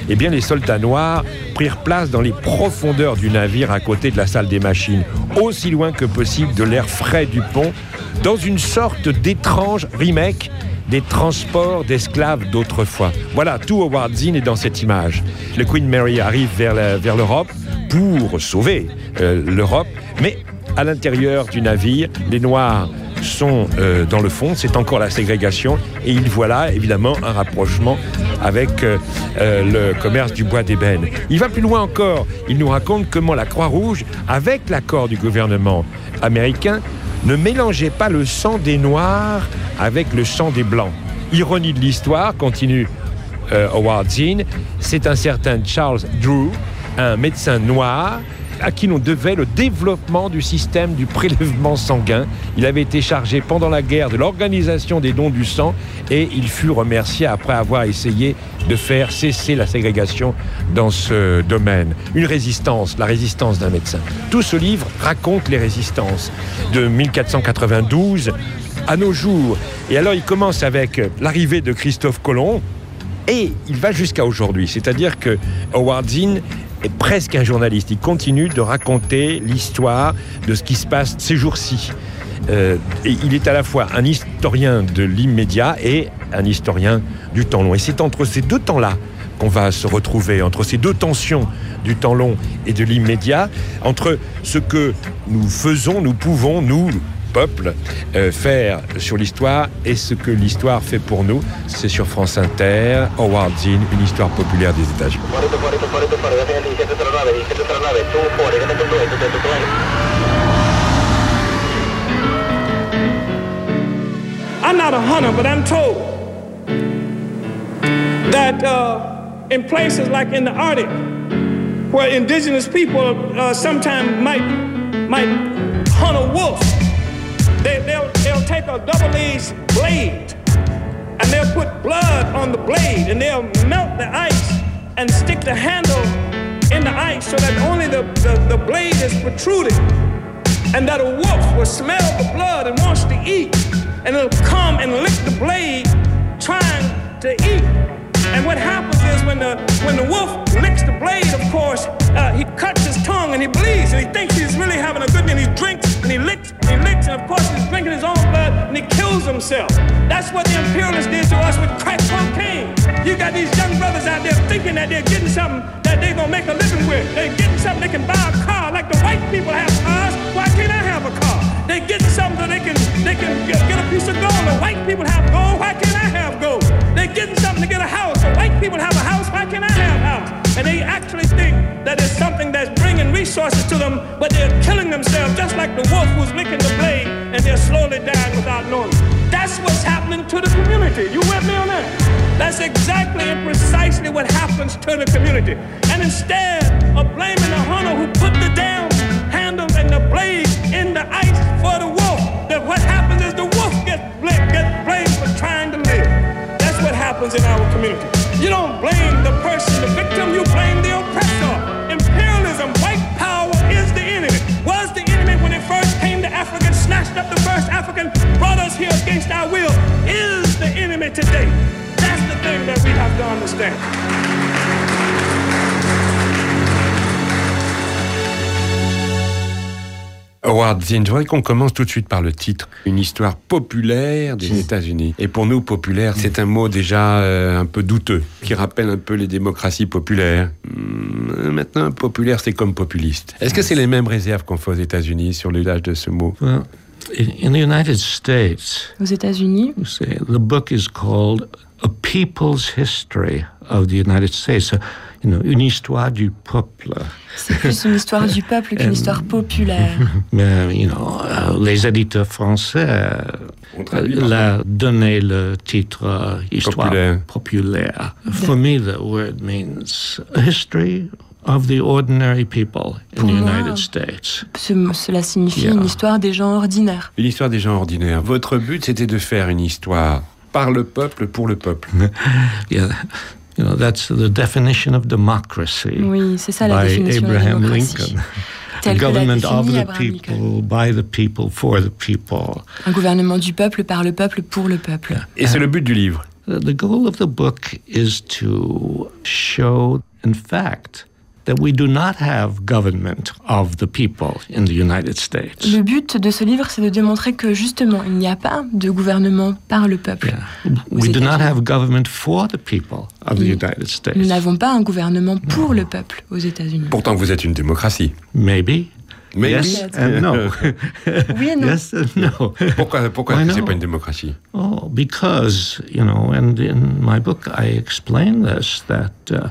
eh bien les soldats noirs prirent place dans les profondeurs du navire à côté de la salle des machines, aussi loin que possible de l'air frais du pont, dans une sorte d'étrange remake des transports d'esclaves d'autrefois. Voilà, tout Howard Zinn est dans cette image. Le Queen Mary arrive vers, la, vers l'Europe pour sauver euh, l'Europe, mais à l'intérieur du navire, les Noirs sont euh, dans le fond, c'est encore la ségrégation, et il voit là évidemment un rapprochement avec euh, euh, le commerce du bois d'ébène. Il va plus loin encore, il nous raconte comment la Croix-Rouge, avec l'accord du gouvernement américain, ne mélangeait pas le sang des Noirs avec le sang des Blancs. Ironie de l'histoire, continue euh, Howard Zinn, c'est un certain Charles Drew, un médecin noir, à qui l'on devait le développement du système du prélèvement sanguin. Il avait été chargé pendant la guerre de l'organisation des dons du sang et il fut remercié après avoir essayé de faire cesser la ségrégation dans ce domaine. Une résistance, la résistance d'un médecin. Tout ce livre raconte les résistances de mille quatre cent quatre-vingt-douze à nos jours. Et alors il commence avec l'arrivée de Christophe Colomb et il va jusqu'à aujourd'hui. C'est-à-dire que Howard Zinn est presque un journaliste. Il continue de raconter l'histoire de ce qui se passe ces jours-ci. Euh, et il est à la fois un historien de l'immédiat et un historien du temps long. Et c'est entre ces deux temps-là qu'on va se retrouver, entre ces deux tensions du temps long et de l'immédiat, entre ce que nous faisons, nous pouvons, nous, peuple, euh, faire sur l'histoire et ce que l'histoire fait pour nous. C'est sur France Inter, Howard Zinn, une histoire populaire des États-Unis. I'm not a hunter, but I'm told that uh, in places like in the Arctic, where indigenous people uh, sometimes might might hunt a wolf, they, they'll, they'll take a double-edged blade and they'll put blood on the blade and they'll melt the ice and stick the handle in the ice so that only the, the, the blade is protruding, and that a wolf will smell the blood and wants to eat, and it'll come and lick the blade trying to eat. And what happens is when the when the wolf licks the blade, of course, uh, he cuts his tongue and he bleeds and he thinks he's really having a good meal. He drinks and he licks and he licks and of course he's drinking his own blood and he kills himself. That's what the imperialists did to us with crack cocaine. You got these young brothers out there thinking that they're getting something that they're gonna make a living with. They're getting something they can buy a car like the white people have cars. Why can't I have a car? They're getting something so they can they can get, get a piece of gold. The white people have gold. Why can't I have gold? They're getting something to get a house. The white people have a house. Why can't I have a house? And they actually think that it's something that's bringing resources to them, but they're killing themselves just like the wolf who's licking the blade, and they're slowly dying without knowing. That's what's happening to the community. You with me on that? That's exactly and precisely what happens to the community. And instead of blaming the hunter who put the damn handle and the blade in the ice for the wolf, that what happens is the wolf gets gets blamed for trying to live. That's what happens in our community. You don't blame the person, the victim, you blame the oppressor. Imperialism, white power is the enemy. Was the enemy when it first came to Africa, snatched up the first African, brought us here against our will. Is the enemy today. That's the thing that we have to understand. Howard Zinn, je voudrais qu'on commence tout de suite par le titre. Une histoire populaire des États-Unis. Et pour nous, populaire, c'est un mot déjà euh, un peu douteux, qui rappelle un peu les démocraties populaires. Hum, maintenant, populaire, c'est comme populiste. Est-ce que c'est les mêmes réserves qu'on fait aux États-Unis sur l'usage de ce mot? Well, in the United States, aux États-Unis, the book is called A People's History of the United States. You know, une histoire du peuple. C'est plus une histoire du peuple qu'une histoire populaire. Mais, you know, les éditeurs français euh, l'ont donné le titre euh, histoire populaire. populaire. For me, the word means a history of the ordinary people in Pour the moi, United States. Ce, cela signifie Yeah. une histoire des gens ordinaires. Une histoire des gens ordinaires. Votre but, c'était de faire une histoire par le peuple, pour le peuple. Yeah. You know, that's the definition of democracy. Oui, c'est ça la by définition Abraham de la démocratie. Lincoln. Tel A que l'a government défini of the Abraham people, Lincoln. by the people, for the people. Un gouvernement du peuple, par le peuple, pour le peuple. Et c'est le but du livre. The goal of the book is to show, in fact, that we do not have government of the people in the United States. Le but de ce livre, c'est de démontrer que justement, il n'y a pas de gouvernement par le peuple. Yeah. We do not have government for the people of the United States. Nous n'avons pas un gouvernement pour le peuple aux États-Unis. Pourtant, vous êtes une démocratie. Maybe. Maybe. Yes and no. Oui et non. Yes and no. Pourquoi, pourquoi est-ce que c'est pas une démocratie? Oh, because, you know, and in my book I explain this, that uh,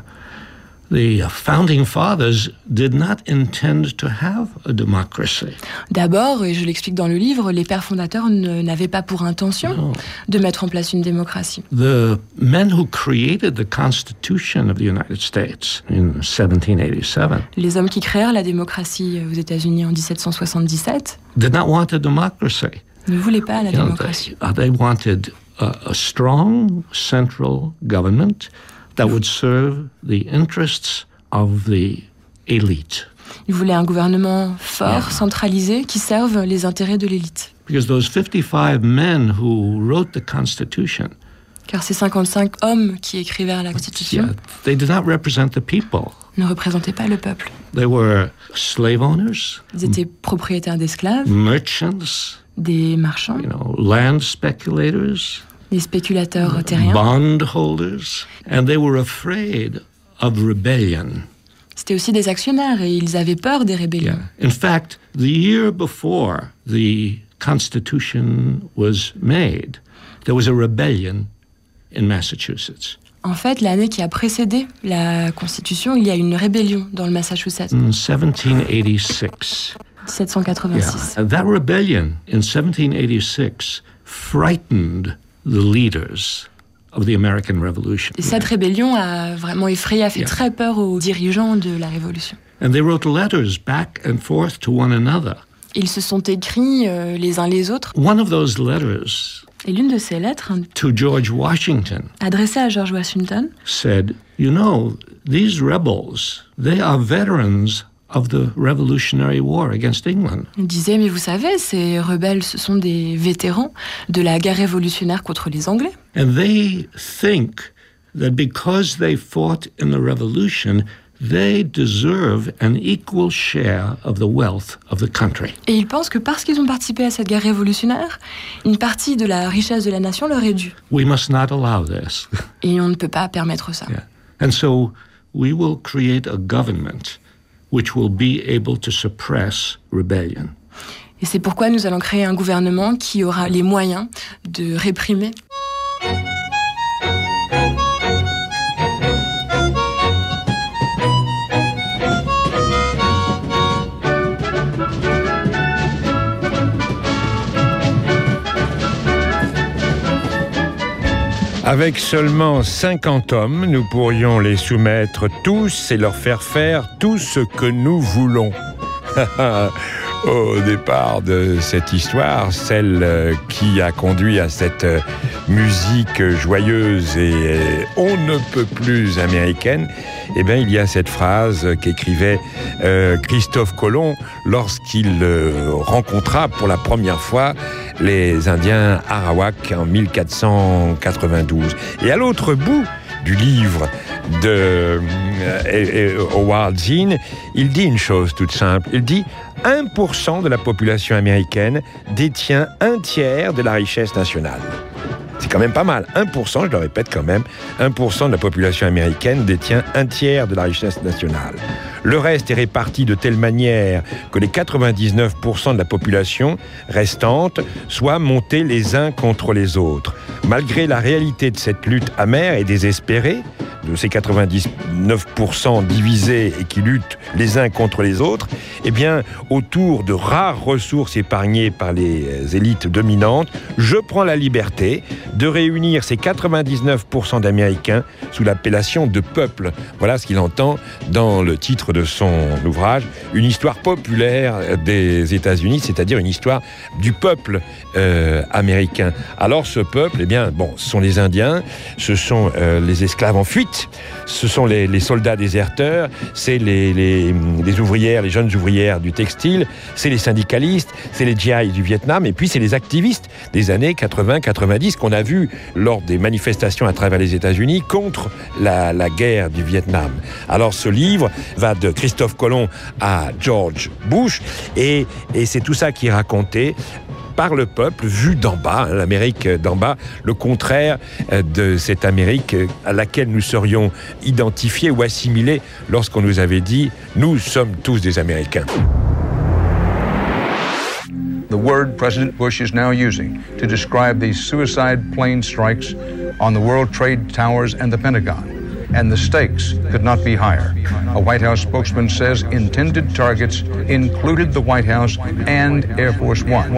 the founding fathers did not intend to have a democracy. D'abord, et je l'explique dans le livre, les pères fondateurs ne, n'avaient pas pour intention no. de mettre en place une démocratie. The men who created the Constitution of the United States in seventeen eighty-seven. Les hommes qui créèrent la démocratie aux États-Unis en dix-sept cent soixante-dix-sept did not want a democracy. Ne voulaient pas la you démocratie. Know, they, uh, they wanted a, a strong central government that would serve the interests of the elite. Ils voulaient un gouvernement fort, yeah. centralisé, qui serve les intérêts de l'élite. Because those fifty-five men who wrote the Constitution, car ces cinquante-cinq hommes qui écrivirent la Constitution, yeah, they did not represent the people. Ne représentaient pas le peuple. They were slave owners. Ils étaient propriétaires d'esclaves. Merchants. Des marchands. You know, land speculators. Des spéculateurs terriens. Bondholders. And they were afraid of rebellion. C'était aussi des actionnaires et ils avaient peur des rébellions. Yeah. In fact, the year before the Constitution was made, there was a rebellion in Massachusetts. En fait, l'année qui a précédé la Constitution, il y a une rébellion dans le Massachusetts. In seventeen eighty-six. dix-sept cent quatre-vingt-six. Yeah. That rebellion in seventeen eighty-six frightened the leaders of the American Revolution. Et cette rébellion a vraiment effrayé, a fait yeah. très peur aux dirigeants de la Révolution. And they wrote letters back and forth to one another. Ils se sont écrits euh, les uns les autres. One of those letters, et l'une de ces lettres, to George Washington, adressée à George Washington, said, "You know, these rebels, they are veterans of the Revolutionary War against England." Il disait, mais vous savez, ces rebelles, ce sont des vétérans de la guerre révolutionnaire contre les Anglais. And they think that because they fought in the Revolution, they deserve an equal share of the wealth of the country. Et ils pensent que parce qu'ils ont participé à cette guerre révolutionnaire, une partie de la richesse de la nation leur est due. We must not allow this. Et on ne peut pas permettre ça. Yeah. And so we will create a government which will be able to suppress rebellion. Et c'est pourquoi nous allons créer un gouvernement qui aura les moyens de réprimer. Avec seulement cinquante hommes, nous pourrions les soumettre tous et leur faire faire tout ce que nous voulons. Au départ de cette histoire, celle qui a conduit à cette musique joyeuse et on ne peut plus américaine, eh bien, il y a cette phrase qu'écrivait euh, Christophe Colomb lorsqu'il euh, rencontra pour la première fois les Indiens Arawak en mille quatre cent quatre-vingt-douze. Et à l'autre bout du livre de euh, Howard Zinn, il dit une chose toute simple. Il dit « un pour cent de la population américaine détient un tiers de la richesse nationale ». C'est quand même pas mal. un pour cent, je le répète quand même, un pour cent de la population américaine détient un tiers de la richesse nationale. Le reste est réparti de telle manière que les quatre-vingt-dix-neuf pour cent de la population restante soient montés les uns contre les autres. Malgré la réalité de cette lutte amère et désespérée, de ces quatre-vingt-dix-neuf pour cent divisés et qui luttent les uns contre les autres, eh bien, autour de rares ressources épargnées par les élites dominantes, je prends la liberté de réunir ces quatre-vingt-dix-neuf pour cent d'Américains sous l'appellation de peuple. Voilà ce qu'il entend dans le titre de son ouvrage, une histoire populaire des États-Unis, c'est-à-dire une histoire du peuple euh, américain. Alors ce peuple, eh bien, bon, ce sont les Indiens, ce sont euh, les esclaves en fuite, ce sont les les, les soldats déserteurs, c'est les, les, les ouvrières, les jeunes ouvrières du textile, c'est les syndicalistes, c'est les G I du Vietnam, et puis c'est les activistes des années quatre-vingts quatre-vingt-dix qu'on a vus lors des manifestations à travers les États-Unis contre la, la guerre du Vietnam. Alors ce livre va de Christophe Colomb à George Bush, et, et c'est tout ça qui est raconté par le peuple, vu d'en bas, hein, l'Amérique d'en bas, le contraire de cette Amérique à laquelle nous serions identifiés ou assimilés lorsqu'on nous avait dit « nous sommes tous des Américains ». The word President Bush is now using to describe these suicide plane strikes on the World Trade Towers and the Pentagon. And the stakes could not be higher. A White House spokesman says intended targets included the White House and Air Force One.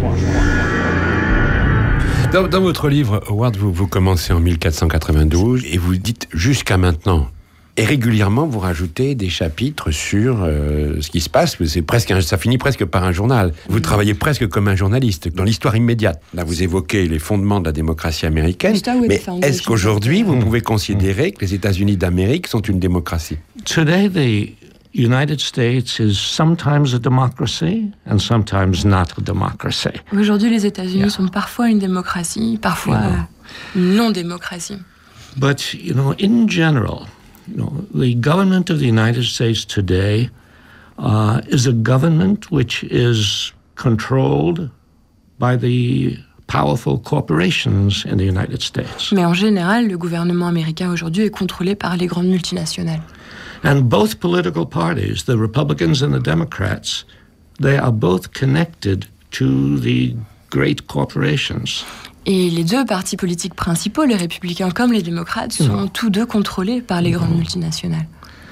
Dans, dans votre livre, Howard, vous, vous commencez en mille quatre cent quatre-vingt-douze et vous dites jusqu'à maintenant. Et régulièrement, vous rajoutez des chapitres sur euh, ce qui se passe. C'est presque un, ça finit presque par un journal. Vous travaillez presque comme un journaliste, dans l'histoire immédiate. Là, vous évoquez les fondements de la démocratie américaine. Mais est-ce qu'aujourd'hui, vous pouvez considérer que les États-Unis d'Amérique sont une démocratie? Today, the United States is sometimes a democracy and sometimes not a democracy. Aujourd'hui, les États-Unis yeah. sont parfois une démocratie, parfois yeah. une non-démocratie. But, you know, in general, you know, the government of the United States today uh, is a government which is controlled by the powerful corporations in the United States. Mais en général, le gouvernement américain aujourd'hui est contrôlé par les grandes multinationales. And both political parties, the Republicans and the Democrats, they are both connected to the great corporations. Et les deux partis politiques principaux, les républicains comme les démocrates, sont no. tous deux contrôlés par les no. grandes multinationales.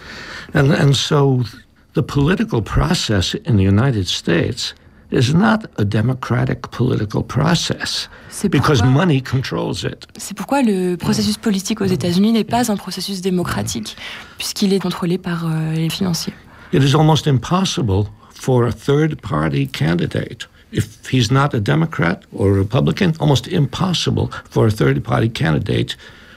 And, and so the political process in the United States is not a democratic political process because money controls it. C'est pourquoi le processus politique aux États-Unis n'est pas un processus démocratique, puisqu'il est contrôlé par euh, les financiers. It is almost impossible for a third-party candidate, if he's not a Democrat or a Republican, almost impossible for a third-party candidate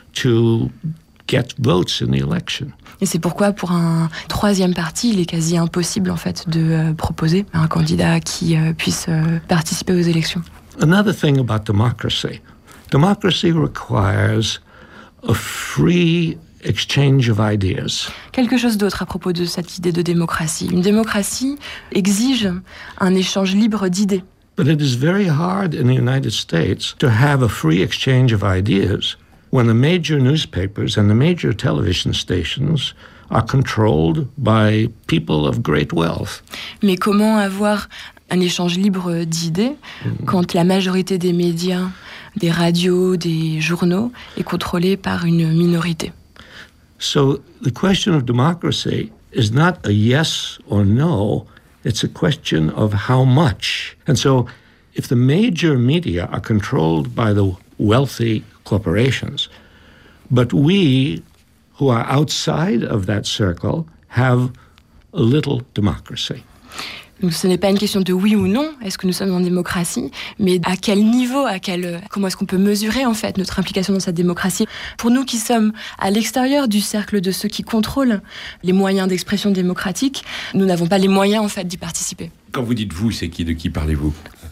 to get votes in the election. Et c'est pourquoi, pour un troisième parti, il est quasi impossible, en fait, de euh, proposer un candidat qui euh, puisse euh, participer aux élections. Another thing about democracy. Democracy requires a free exchange of ideas. Quelque chose d'autre à propos de cette idée de démocratie. Une démocratie exige un échange libre d'idées. But it is very hard in the United States to have a free exchange of ideas when the major newspapers and the major television stations are controlled by people of great wealth. Mais comment avoir un échange libre d'idées mm. quand la majorité des médias, des radios, des journaux est contrôlée par une minorité? So the question of democracy is not a yes or no, it's a question of how much. And so if the major media are controlled by the wealthy corporations, but we, who are outside of that circle, have a little democracy. Donc ce n'est pas une question de oui ou non, est-ce que nous sommes en démocratie, mais à quel niveau, à quel, comment est-ce qu'on peut mesurer en fait notre implication dans cette démocratie. Pour nous qui sommes à l'extérieur du cercle de ceux qui contrôlent les moyens d'expression démocratique, nous n'avons pas les moyens en fait d'y participer. Quand vous dites vous, c'est qui, de qui parlez-vous?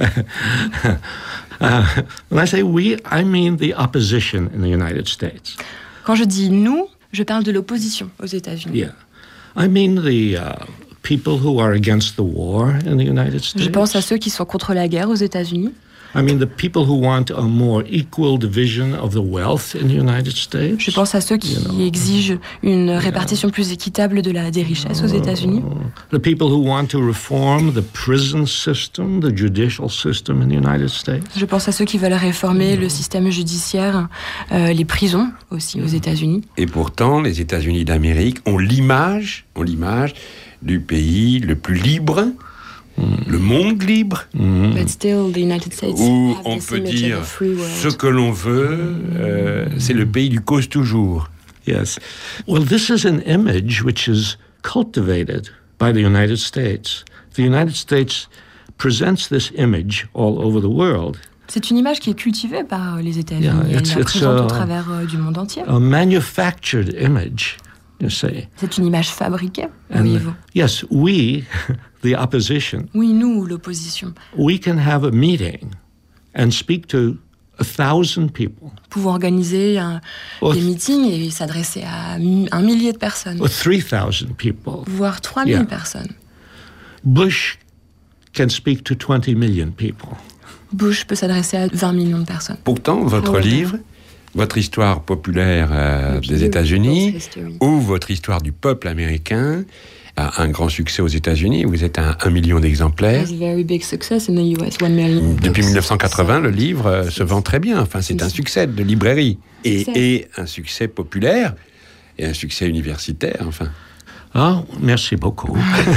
uh, when I say we, I mean the opposition in the United States. Quand je dis nous, je parle de l'opposition aux États-Unis. Yeah, I mean the uh, people who are against the war in the United States. Je pense à ceux qui sont contre la guerre aux États-Unis. I mean the people who want a more equal division of the wealth in the United States. Je pense à ceux qui you know. exigent une répartition yeah. plus équitable de la des richesses aux États-Unis. The people who want to reform the prison system, the judicial system in the United States. Je pense à ceux qui veulent réformer le système judiciaire, euh, les prisons aussi aux États-Unis. Et pourtant, les États-Unis d'Amérique ont l'image, ont l'image du pays le plus libre. Mm. Le monde libre, mm. But still, the United States où on peut dire ce que l'on veut, euh, c'est le pays du cause toujours. Yes. Well, this is an image which is cultivated by the United States. The United States presents this image all over the world. C'est une image qui est cultivée par les États-Unis. Yeah, Elle la présente au travers euh, du monde entier. A manufactured image. you see. C'est une image fabriquée. And Oui, vous. yes, we, the opposition, Oui, nous, l'opposition. we can have a meeting and speak to a thousand people, Pouvoir organiser un- Oh. des meetings et s'adresser à mi- un millier de personnes, or three thousand people. voire trois mille Yeah. personnes. Bush can speak to twenty million people. Bush peut s'adresser à vingt millions de personnes. Pourtant, votre Oh, livre, votre histoire populaire euh, des États-Unis, ou votre histoire du peuple américain, a un grand succès aux États-Unis. Vous êtes à un million d'exemplaires. Has a very big success in the U S, one million. Depuis mille neuf cent quatre-vingts, le livre euh, se vend très bien. Enfin, c'est un succès de librairie. Et, et un succès populaire, et un succès universitaire, enfin. Oh, merci beaucoup.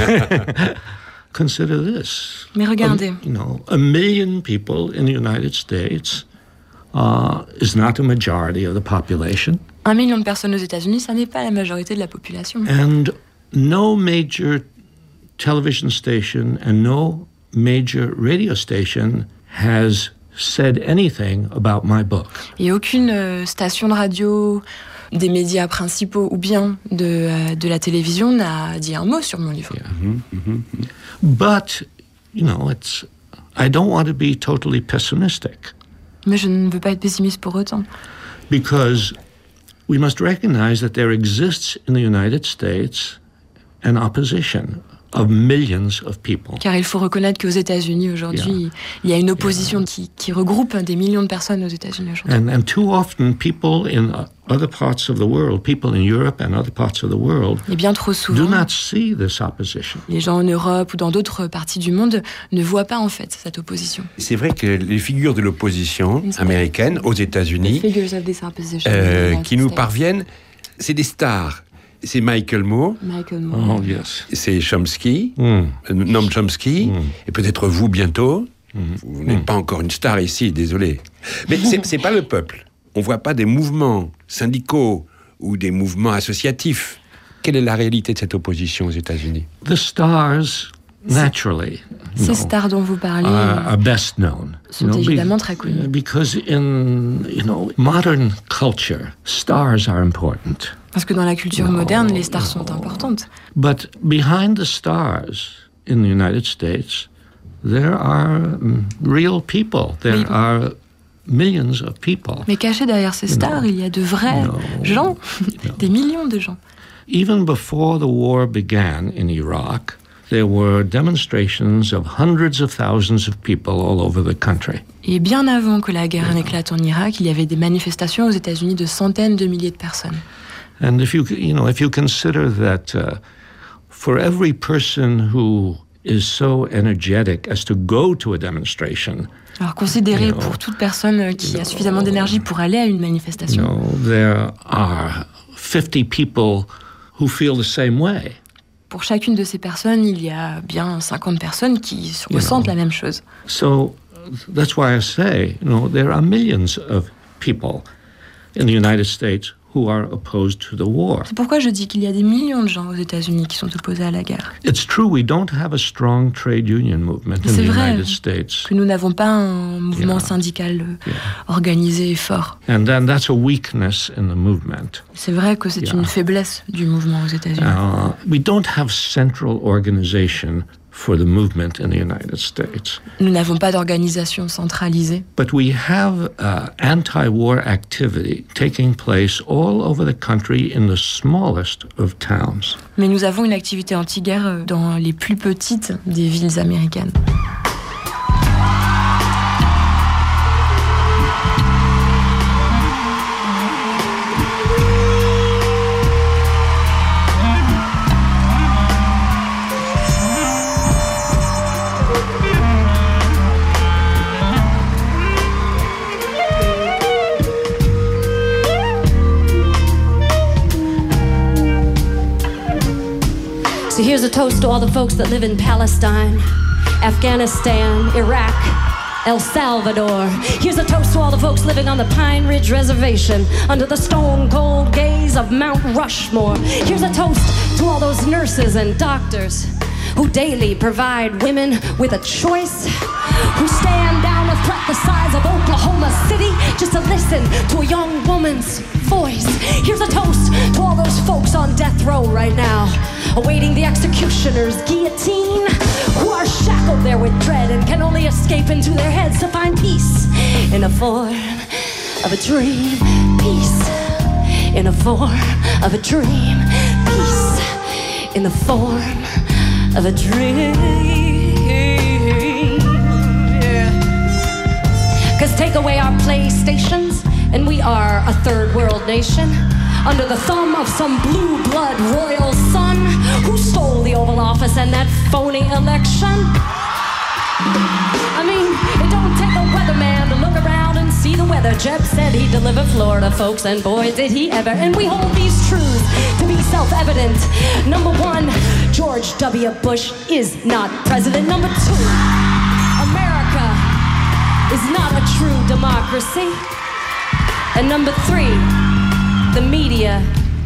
Consider this. Mais regardez. Um, you know, a million people in the United States uh, is not a majority of the population. Un million de personnes aux États-Unis, ça n'est pas la majorité de la population. And no major television station and no major radio station has said anything about my book. Et aucune euh, station de radio, des médias principaux ou bien de, euh, de la télévision n'a dit un mot sur mon livre. But, you know, it's, I don't want to be totally pessimistic Mais je ne veux pas être pessimiste pour autant. because we must recognize that there exists in the United States an opposition of millions of people. Car il faut reconnaître qu'aux États-Unis aujourd'hui, Yeah. il y a une opposition qui, qui regroupe des millions de personnes aux États-Unis aujourd'hui. And, and too often people in uh, other parts of the world, people in Europe and other parts of the world, Et bien trop do souvent, not see this opposition. les gens en Europe ou dans d'autres parties du monde ne voient pas en fait cette opposition. C'est vrai que les figures de l'opposition américaine aux États-Unis, Figures of this opposition. euh, in the qui nous States. parviennent, c'est des stars. C'est Michael Moore, Michael Moore. Oh, yes. c'est Chomsky, Mm. euh, Noam Chomsky, et peut-être vous bientôt. Mm. Vous n'êtes pas encore une star ici, désolé. Mais c'est, c'est pas le peuple. On voit pas des mouvements syndicaux ou des mouvements associatifs. Quelle est la réalité de cette opposition aux États-Unis? The stars, naturally, Ces no, stars dont vous parlez are, are best known. sont you know, be- évidemment très connues. because in, you know, modern culture, stars are important. Parce que dans la culture moderne, les stars sont importantes. But behind the stars in the United States, there are mm, real people. There Oui. are millions of people. Mais caché derrière ces stars, il y a de vrais gens, des millions de gens. Even before the war began in Iraq, there were demonstrations of hundreds of thousands of people all over the country. Et bien avant que la guerre n'éclate en Irak, il y avait des manifestations aux États-Unis de centaines de milliers de personnes. And if you, you know, if you consider that uh, for every person who is so energetic as to go to a demonstration, Alors considérez You know, pour toute personne qui a suffisamment d'énergie pour aller à une you manifestation. know, there are fifty people who feel the same way. Pour chacune de ces personnes, il y a bien cinquante personnes qui ressentent la même chose. So that's why I say, you know, there are millions of people in the United States who are opposed to the war. C'est pourquoi je dis qu'il y a des millions de gens aux États-Unis qui sont opposés à la guerre. It's true we don't have a strong trade union movement in C'est the vrai United States. que nous n'avons pas un mouvement syndical euh, organisé et fort. And then that's a weakness in the movement. C'est vrai que c'est Yeah. une faiblesse du mouvement aux États-Unis. Uh, we don't have central organization for the movement in the United States. Nous n'avons pas d'organisation centralisée, But we have uh, anti-war activity taking place all over the country in the smallest of towns. mais nous avons une activité anti-guerre euh, dans les plus petites des villes américaines. So here's a toast to all the folks that live in Palestine, Afghanistan, Iraq, El Salvador. Here's a toast to all the folks living on the Pine Ridge Reservation under the stone-cold gaze of Mount Rushmore. Here's a toast to all those nurses and doctors who daily provide women with a choice, who stand down a threat the size of Oklahoma City just to listen to a young woman's voice. Here's a toast to all those folks on death row right now, awaiting the executioner's guillotine, who are shackled there with dread and can only escape into their heads to find peace in the form of a dream. Peace in the form of a dream. Peace in the form of a dream. Yeah. 'Cause take away our PlayStations and we are a third world nation, under the thumb of some blue blood royal son who stole the Oval Office and that phony election. I mean, it don't take a weatherman to look around and see the weather. Jeb said he'd deliver Florida, folks, and boy, did he ever. And we hold these truths to be self-evident. Number one, George W. Bush is not president. Number two, America is not a true democracy. And number three, the media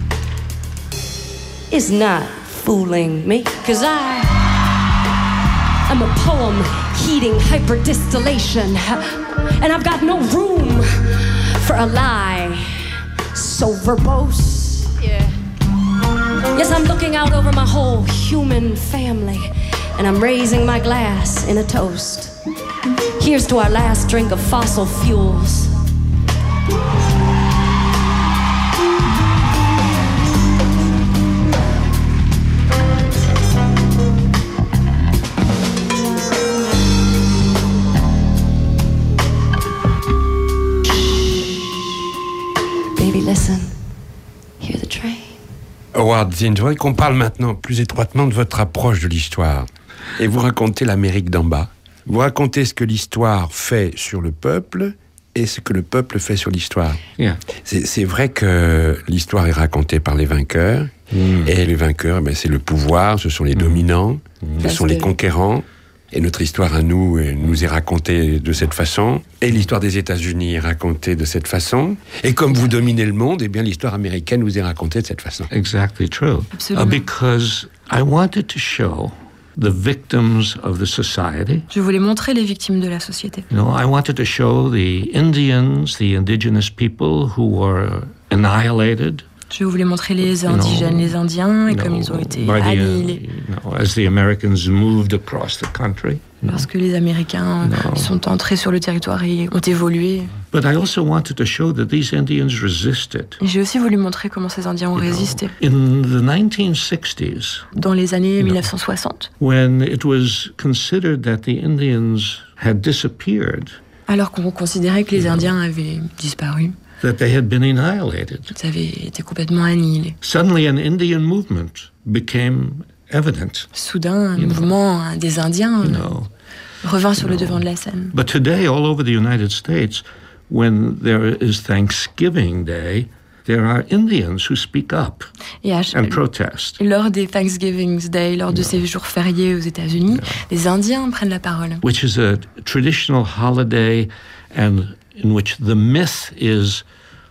is not fooling me, 'cause I am a poem heating hyperdistillation, and I've got no room for a lie so verbose. Yeah. Yes, I'm looking out over my whole human family, and I'm raising my glass in a toast. Here's to our last drink of fossil fuels. Listen, hear the train. Howard Zinn, je voudrais qu'on parle maintenant plus étroitement de votre approche de l'histoire. Et vous racontez l'Amérique d'en bas. Vous racontez ce que l'histoire fait sur le peuple et ce que le peuple fait sur l'histoire. Yeah. C'est, c'est vrai que l'histoire est racontée par les vainqueurs. Mm. Et les vainqueurs, ben, c'est le pouvoir, ce sont les dominants, mm. ce sont les conquérants. Et notre histoire à nous nous est racontée de cette façon. Et l'histoire des États-Unis est racontée de cette façon. Et comme vous dominez le monde, eh bien l'histoire américaine vous est racontée de cette façon. Exactly true. Absolument. Uh, because I wanted to show the victims of the society. Je voulais montrer les victimes de la société. You know, I wanted to show the Indians, the indigenous people who were annihilated. Je voulais montrer les indigènes, les Indiens, et comme ils ont été annihilés. As the Americans moved across the country. Parce que les Américains sont entrés sur le territoire et ont évolué. But I also wanted to show that these Indians resisted. Et j'ai aussi voulu montrer comment ces Indiens ont résisté. In the nineteen sixties, dans les années mille neuf cent soixante, when it was considered that the Indians had disappeared, alors qu'on considérait que les Indiens avaient disparu, that they had been annihilated. Ils avaient été complètement annihilés. Suddenly an Indian movement became evident. Soudain, un you mouvement know. des Indiens you know. revint sur you le know. devant de la scène. But today, all over the United States, when there is Thanksgiving Day, there are Indians who speak up Et à, and protest. Lors des Thanksgiving Day, lors de ces jours fériés aux États-Unis, yeah. les Indiens prennent la parole. Which is a traditional holiday and in which the myth is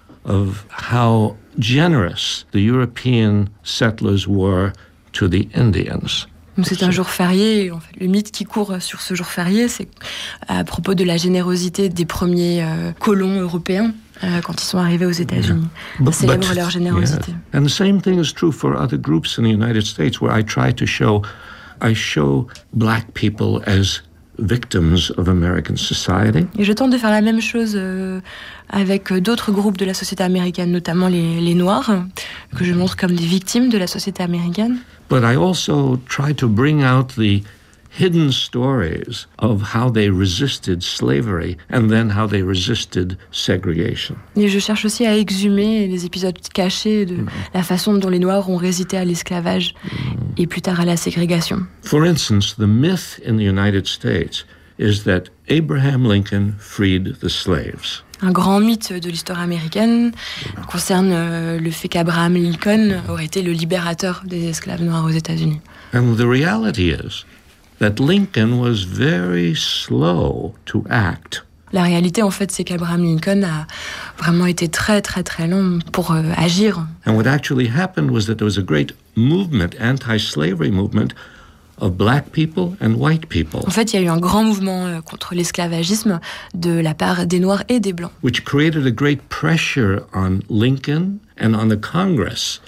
of how generous the European settlers were to the Indians. Donc c'est un jour férié. En fait, le mythe qui court sur ce jour férié, c'est à propos de la générosité des premiers euh, colons européens euh, quand ils sont arrivés aux États-Unis. Yeah. On célèbre leur générosité. Yeah. And the same thing is true for other groups in the United States, where I try to show, I show black people as victims of American society. Et je tente de faire la même chose euh, avec d'autres groupes de la société américaine, notamment les, les Noirs, que je montre comme des victimes de la société américaine. But I also try to bring out the hidden stories of how they resisted slavery and then how they resisted segregation. Et je cherche aussi à exhumer les épisodes cachés de mm. la façon dont les Noirs ont résisté à l'esclavage mm. et plus tard à la ségrégation. For instance, the myth in the United States is that Abraham Lincoln freed the slaves. Un grand mythe de l'histoire américaine concerne le fait qu'Abraham Lincoln aurait été le libérateur des esclaves noirs aux États-Unis. And the reality is that Lincoln was very slow to act. La réalité, en fait, c'est qu'Abraham Lincoln a vraiment été très, très, très long pour euh, agir. And what actually happened was that there was a great movement, anti-slavery movement, of black people and white people. En fait, il y a eu un grand mouvement euh, contre l'esclavagisme de la part des Noirs et des Blancs. Which created a great pressure on Lincoln and on the Congress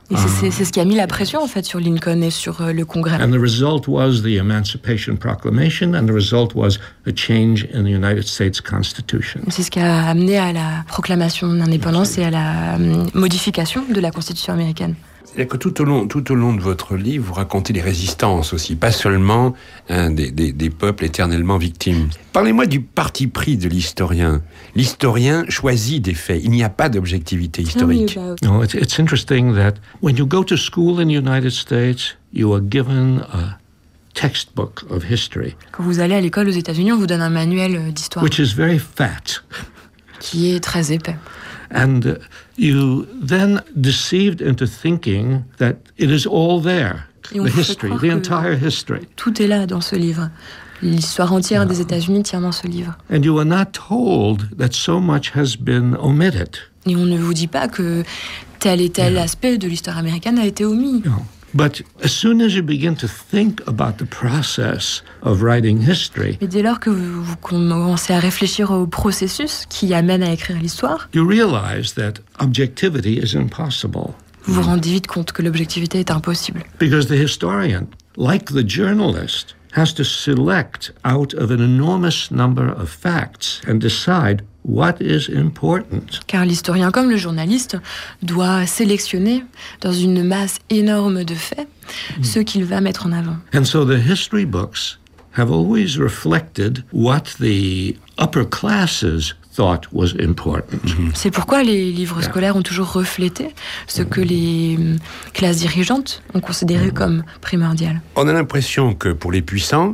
Et c'est, c'est, c'est ce qui a mis la pression en fait sur Lincoln et sur euh, le Congrès. And the result was the Emancipation Proclamation, and the result was a change in the United States Constitution. C'est ce qui a amené à la proclamation d'indépendance et à la euh, modification de la Constitution américaine. C'est-à-dire que tout au long, tout au long de votre livre, vous racontez les résistances aussi, pas seulement hein, des, des, des peuples éternellement victimes. Parlez-moi du parti pris de l'historien. L'historien choisit des faits. Il n'y a pas d'objectivité historique. No, it's, it's interesting that when you go to school in the United States, you are given a textbook of history. Quand vous allez à l'école aux États-Unis, on vous donne un manuel d'histoire. Which is very fat. Qui est très épais. And uh, you then deceived into thinking that it is all there. The history, the entire history. Tout est là dans ce livre. L'histoire entière des États-Unis tient dans ce livre. And you are not told that so much has been omitted. Et on ne vous dit pas que tel et tel yeah. aspect de l'histoire américaine a été omis. No. But as soon as you begin to think about the process of writing history, mais dès lors que vous, vous commencez à réfléchir au processus qui amène à écrire l'histoire, you realize that objectivity is impossible. Vous vous rendez vite compte que l'objectivité est impossible. Because the historian, like the journalist, has to select out of an enormous number of facts and decide what is important. Car l'historien, comme le journaliste, doit sélectionner dans une masse énorme de faits mm. ce qu'il va mettre en avant. And so the history books have always reflected what the upper classes thought was important. Mm-hmm. C'est pourquoi les livres scolaires ont toujours reflété ce que les classes dirigeantes ont considéré mm-hmm. comme primordial. On a l'impression que pour les puissants,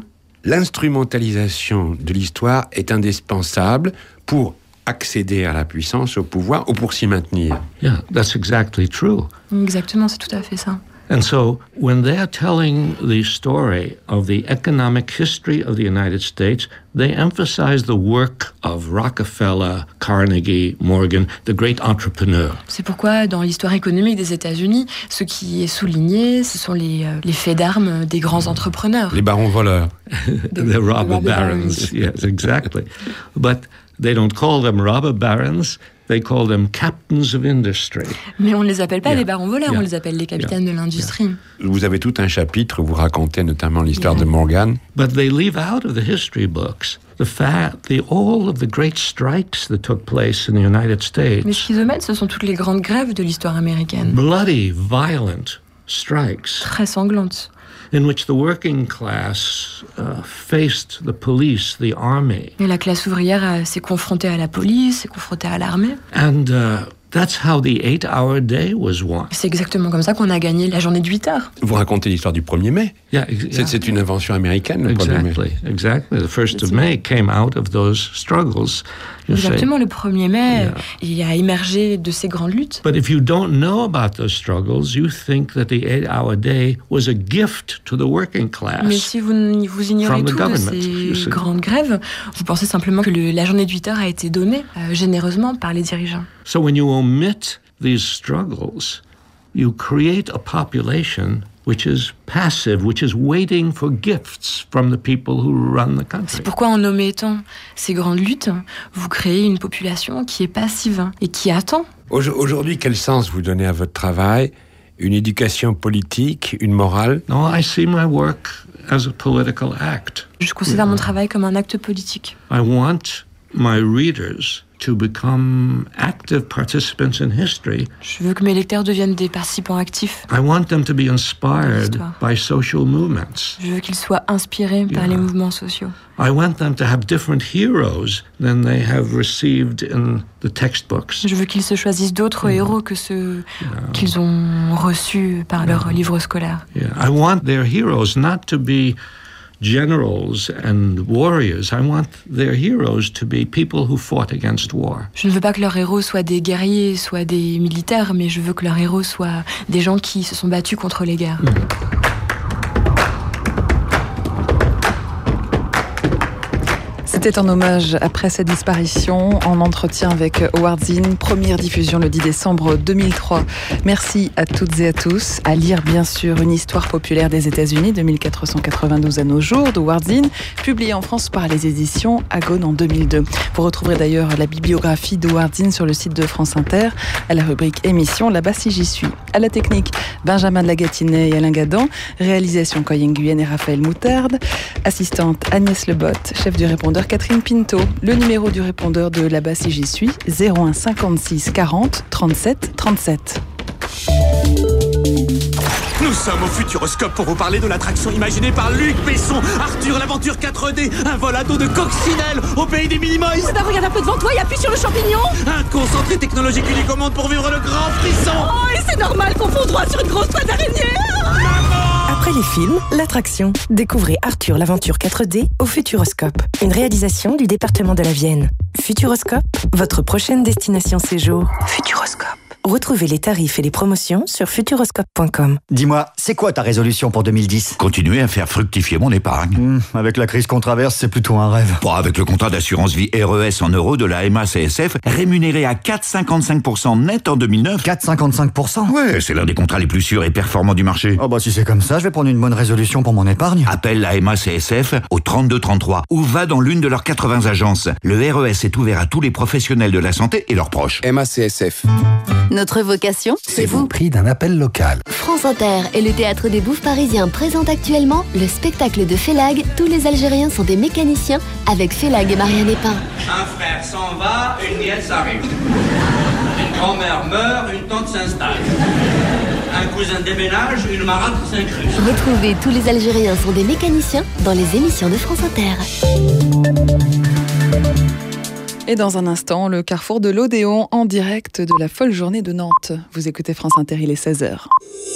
l'instrumentalisation de l'histoire est indispensable pour accéder à la puissance, au pouvoir, ou pour s'y maintenir. Yeah, that's exactly true. Exactement, c'est tout à fait ça. And so, when they're telling the story of the economic history of the United States, they emphasize the work of Rockefeller, Carnegie, Morgan, the great entrepreneurs. C'est pourquoi, dans l'histoire économique des États-Unis, ce qui est souligné, ce sont les, euh, les faits d'armes des grands entrepreneurs. Les barons voleurs. the, the robber barons, yes, exactly. But they don't call them robber barons. They call them captains of industry. Mais on ne les appelle pas yeah. les barons voleurs, yeah. on les appelle les capitaines yeah. de l'industrie. Yeah. Vous avez tout un chapitre où vous racontez notamment l'histoire yeah. de Morgan. But they leave out of the history books the fact, the all of the great strikes that took place in the United States. Mais ce qu'ils omettent, ce sont toutes les grandes grèves de l'histoire américaine. Bloody, violent strikes. Très sanglantes. In which the working class uh, faced the police, the army. Et la classe ouvrière uh, s'est confrontée à la police, s'est confrontée à l'armée. And uh, that's how the eight-hour day was won. C'est exactement comme ça qu'on a gagné la journée de huit heures. Vous racontez l'histoire du premier mai. Yeah, ex- c'est, c'est une invention américaine, le exactly, premier mai. Exactly. The first of May came out of those struggles. Exactement, le premier mai, il a émergé de ces grandes luttes. But if you don't know about those struggles, you think that the eight-hour day was a gift to the working class. Mais si vous, vous ignorez tout de ces grandes grèves, vous pensez simplement que le, la journée de huit heures a été donnée euh, généreusement par les dirigeants. So when you omit these struggles, you create a population which is passive, which is waiting for gifts from the people who run the country. C'est pourquoi en omettant ces grandes luttes, vous créez une population qui est passive et qui attend. Aujourd'hui, quel sens vous donnez à votre travail? Une éducation politique, une morale? No, I see my work as a political act. Je considère mon travail comme un acte politique. I want my readers to become active participants in history. Je veux que mes lecteurs deviennent des participants actifs. I want them to be inspired by social movements. Je veux qu'ils soient inspirés yeah. par les mouvements sociaux. I want them to have different heroes than they have received in the textbooks. Je veux qu'ils se choisissent d'autres yeah. héros que ceux yeah. qu'ils ont reçus par yeah. leurs livres scolaires. Yeah. I want their heroes not to be generals and warriors. I want their heroes to be people who fought against war. Je ne veux pas que leurs héros soient des guerriers, soient des militaires, mais je veux que leurs héros soient des gens qui se sont battus contre les guerres. Mm. C'était en hommage après sa disparition, en entretien avec Howard Zinn, première diffusion le dix décembre deux mille trois. Merci à toutes et à tous. À lire bien sûr Une histoire populaire des États-Unis de mille quatre cent quatre-vingt-douze à nos jours de Howard Zinn, publié en France par les éditions Agone en deux mille deux. Vous retrouverez d'ailleurs la bibliographie de Howard Zinn sur le site de France Inter, à la rubrique émission, là-bas si j'y suis. À la technique, Benjamin de la Gatinet et Alain Gadan, réalisation Coyen Nguyen et Raphaël Moutarde, assistante Agnès Lebotte, chef du répondeur Catherine Pinto. Le numéro du répondeur de là-bas si j'y suis, zéro un cinquante-six quarante trente-sept trente-sept. Nous sommes au Futuroscope pour vous parler de l'attraction imaginée par Luc Besson, Arthur l'aventure quatre D, un vol à dos de coccinelle au pays des Minimoys. Eh ben regarde un peu devant toi et appuie sur le champignon. Un concentré technologique unique au monde pour vivre le grand frisson. Oh, et c'est normal qu'on fonce droit sur une grosse toile d'araignée. Après les films, l'attraction. Découvrez Arthur l'aventure quatre D au Futuroscope. Une réalisation du département de la Vienne. Futuroscope, votre prochaine destination séjour. Futuroscope. Retrouvez les tarifs et les promotions sur futuroscope point com. Dis-moi, c'est quoi ta résolution pour deux mille dix ? Continuer à faire fructifier mon épargne. Mmh, avec la crise qu'on traverse, c'est plutôt un rêve. Bon, avec le contrat d'assurance vie R E S en euros de la M A C S F, rémunéré à quatre virgule cinquante-cinq pour cent net en deux mille neuf. quatre virgule cinquante-cinq pour cent ? Ouais, c'est l'un des contrats les plus sûrs et performants du marché. Oh bah si c'est comme ça, je vais prendre une bonne résolution pour mon épargne. Appelle la M A C S F au trente-deux trente-trois ou va dans l'une de leurs quatre-vingts agences. Le R E S est ouvert à tous les professionnels de la santé et leurs proches. M A C S F. Notre vocation, c'est vous. Prix d'un appel local. France Inter et le Théâtre des Bouffes parisiens présentent actuellement le spectacle de Félag. Tous les Algériens sont des mécaniciens avec Félag et Marianne Epin. Un frère s'en va, une nièce arrive. Une grand-mère meurt, une tante s'installe. Un cousin déménage, une marâtre s'incruste. Retrouvez Tous les Algériens sont des mécaniciens dans les émissions de France Inter. Et dans un instant, le carrefour de l'Odéon en direct de la folle journée de Nantes. Vous écoutez France Inter, il est seize heures.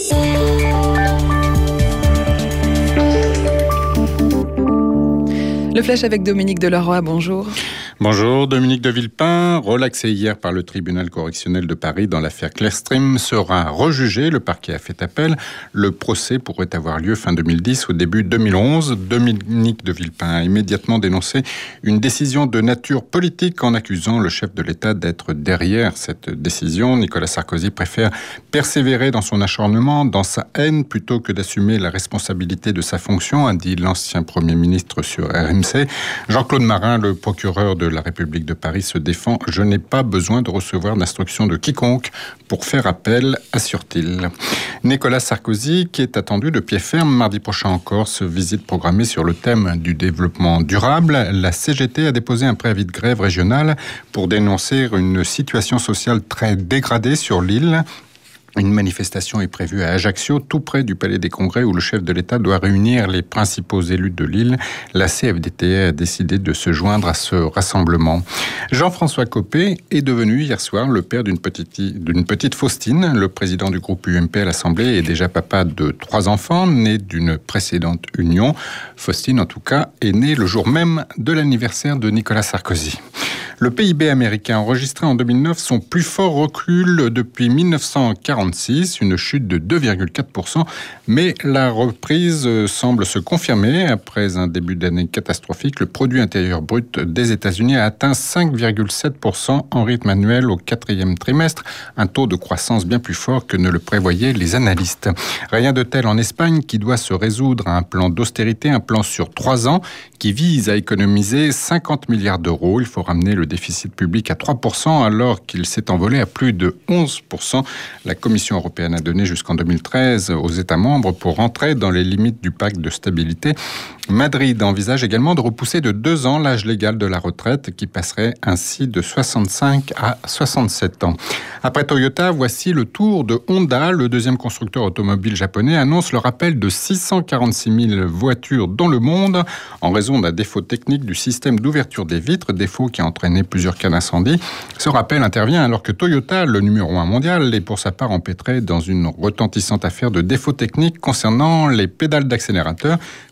Le flash avec Dominique Deleroy, bonjour. Bonjour, Dominique de Villepin, relaxé hier par le tribunal correctionnel de Paris dans l'affaire Clearstream, sera rejugé. Le parquet a fait appel. Le procès pourrait avoir lieu fin deux mille dix ou début deux mille onze. Dominique de Villepin a immédiatement dénoncé une décision de nature politique en accusant le chef de l'État d'être derrière cette décision. Nicolas Sarkozy préfère persévérer dans son acharnement, dans sa haine, plutôt que d'assumer la responsabilité de sa fonction, a dit l'ancien Premier ministre sur R M C. Jean-Claude Marin, le procureur de la République de Paris, se défend. Je n'ai pas besoin de recevoir d'instructions de quiconque pour faire appel, assure-t-il. Nicolas Sarkozy, qui est attendu de pied ferme mardi prochain en Corse, visite programmée sur le thème du développement durable. La C G T a déposé un préavis de grève régional pour dénoncer une situation sociale très dégradée sur l'île. Une manifestation est prévue à Ajaccio, tout près du Palais des Congrès, où le chef de l'État doit réunir les principaux élus de l'île. La C F D T a décidé de se joindre à ce rassemblement. Jean-François Copé est devenu hier soir le père d'une petite, d'une petite Faustine. Le président du groupe U M P à l'Assemblée est déjà papa de trois enfants, nés d'une précédente union. Faustine, en tout cas, est née le jour même de l'anniversaire de Nicolas Sarkozy. Le P I B américain a enregistré en deux mille neuf son plus fort recul depuis mille neuf cent quarante-six, une chute de deux virgule quatre pour cent, mais la reprise semble se confirmer. Après un début d'année catastrophique, le produit intérieur brut des États-Unis a atteint cinq virgule sept pour cent en rythme annuel au quatrième trimestre, un taux de croissance bien plus fort que ne le prévoyaient les analystes. Rien de tel en Espagne, qui doit se résoudre à un plan d'austérité, un plan sur trois ans, qui vise à économiser cinquante milliards d'euros. Il faut ramener le déficit public à trois pour cent alors qu'il s'est envolé à plus de onze pour cent. La Commission européenne a donné jusqu'en deux mille treize aux États membres pour rentrer dans les limites du pacte de stabilité. Madrid envisage également de repousser de deux ans l'âge légal de la retraite, qui passerait ainsi de soixante-cinq à soixante-sept ans. Après Toyota, voici le tour de Honda. Le deuxième constructeur automobile japonais annonce le rappel de six cent quarante-six mille voitures dans le monde en raison d'un défaut technique du système d'ouverture des vitres, défaut qui a entraîné plusieurs cas d'incendie. Ce rappel intervient alors que Toyota, le numéro un mondial, est pour sa part empêtré dans une retentissante affaire de défauts techniques concernant les pédales d'accélérateur,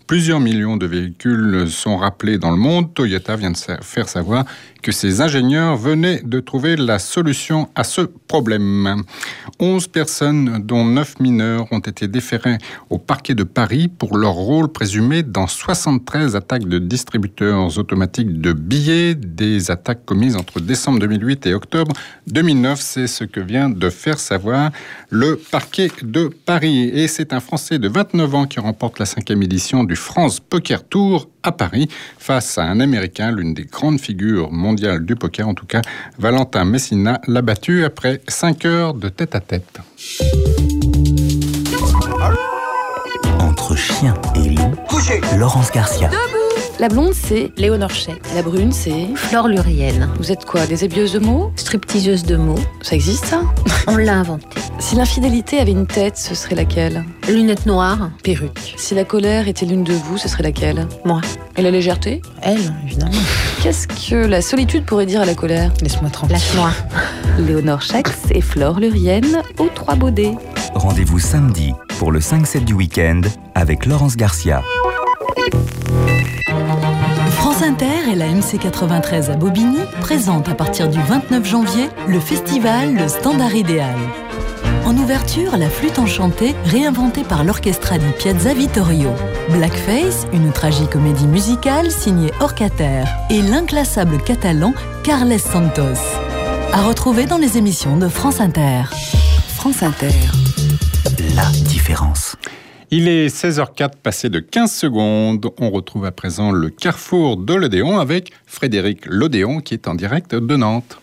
plusieurs millions de véhicules sont rappelés dans le monde, Toyota vient de faire savoir que ses ingénieurs venaient de trouver la solution à ce problème. onze personnes, dont neuf mineurs, ont été déférées au parquet de Paris pour leur rôle présumé dans soixante-treize attaques de distributeurs automatiques de billets, des attaques commises entre décembre deux mille huit et octobre deux mille neuf. C'est ce que vient de faire savoir le parquet de Paris. Et c'est un Français de vingt-neuf ans qui remporte la cinquième édition du France Poker Tour à Paris, face à un Américain, l'une des grandes figures mondiales du poker. En tout cas, Valentin Messina l'a battu après cinq heures de tête-à-tête. Entre chien et loup, Laurence Garcia. Debout. La blonde, c'est Léonore Scheck. La brune, c'est Flore Lurienne. Vous êtes quoi, des ébieuses de mots? Stripteaseuse de mots. Ça existe, ça? On l'a inventé. Si l'infidélité avait une tête, ce serait laquelle? Lunettes noires. Perruque. Si la colère était l'une de vous, ce serait laquelle? Moi. Et la légèreté? Elle, évidemment. Qu'est-ce que la solitude pourrait dire à la colère? Laisse-moi tranquille. Lâche-moi. Léonore Scheck et Flore Lurienne aux Trois Baudets. Rendez-vous samedi pour le cinq sept du week-end avec Laurence Garcia. France Inter et la M C quatre-vingt-treize à Bobigny présentent à partir du vingt-neuf janvier le festival Le Standard Idéal. En ouverture, la flûte enchantée réinventée par l'Orchestra di Piazza Vittorio. Blackface, une tragicomédie musicale signée Orcater, et l'inclassable catalan Carles Santos. À retrouver dans les émissions de France Inter. France Inter. La différence. Il est seize heures quatre, passé de quinze secondes. On retrouve à présent le carrefour de l'Odéon avec Frédéric Lodéon qui est en direct de Nantes.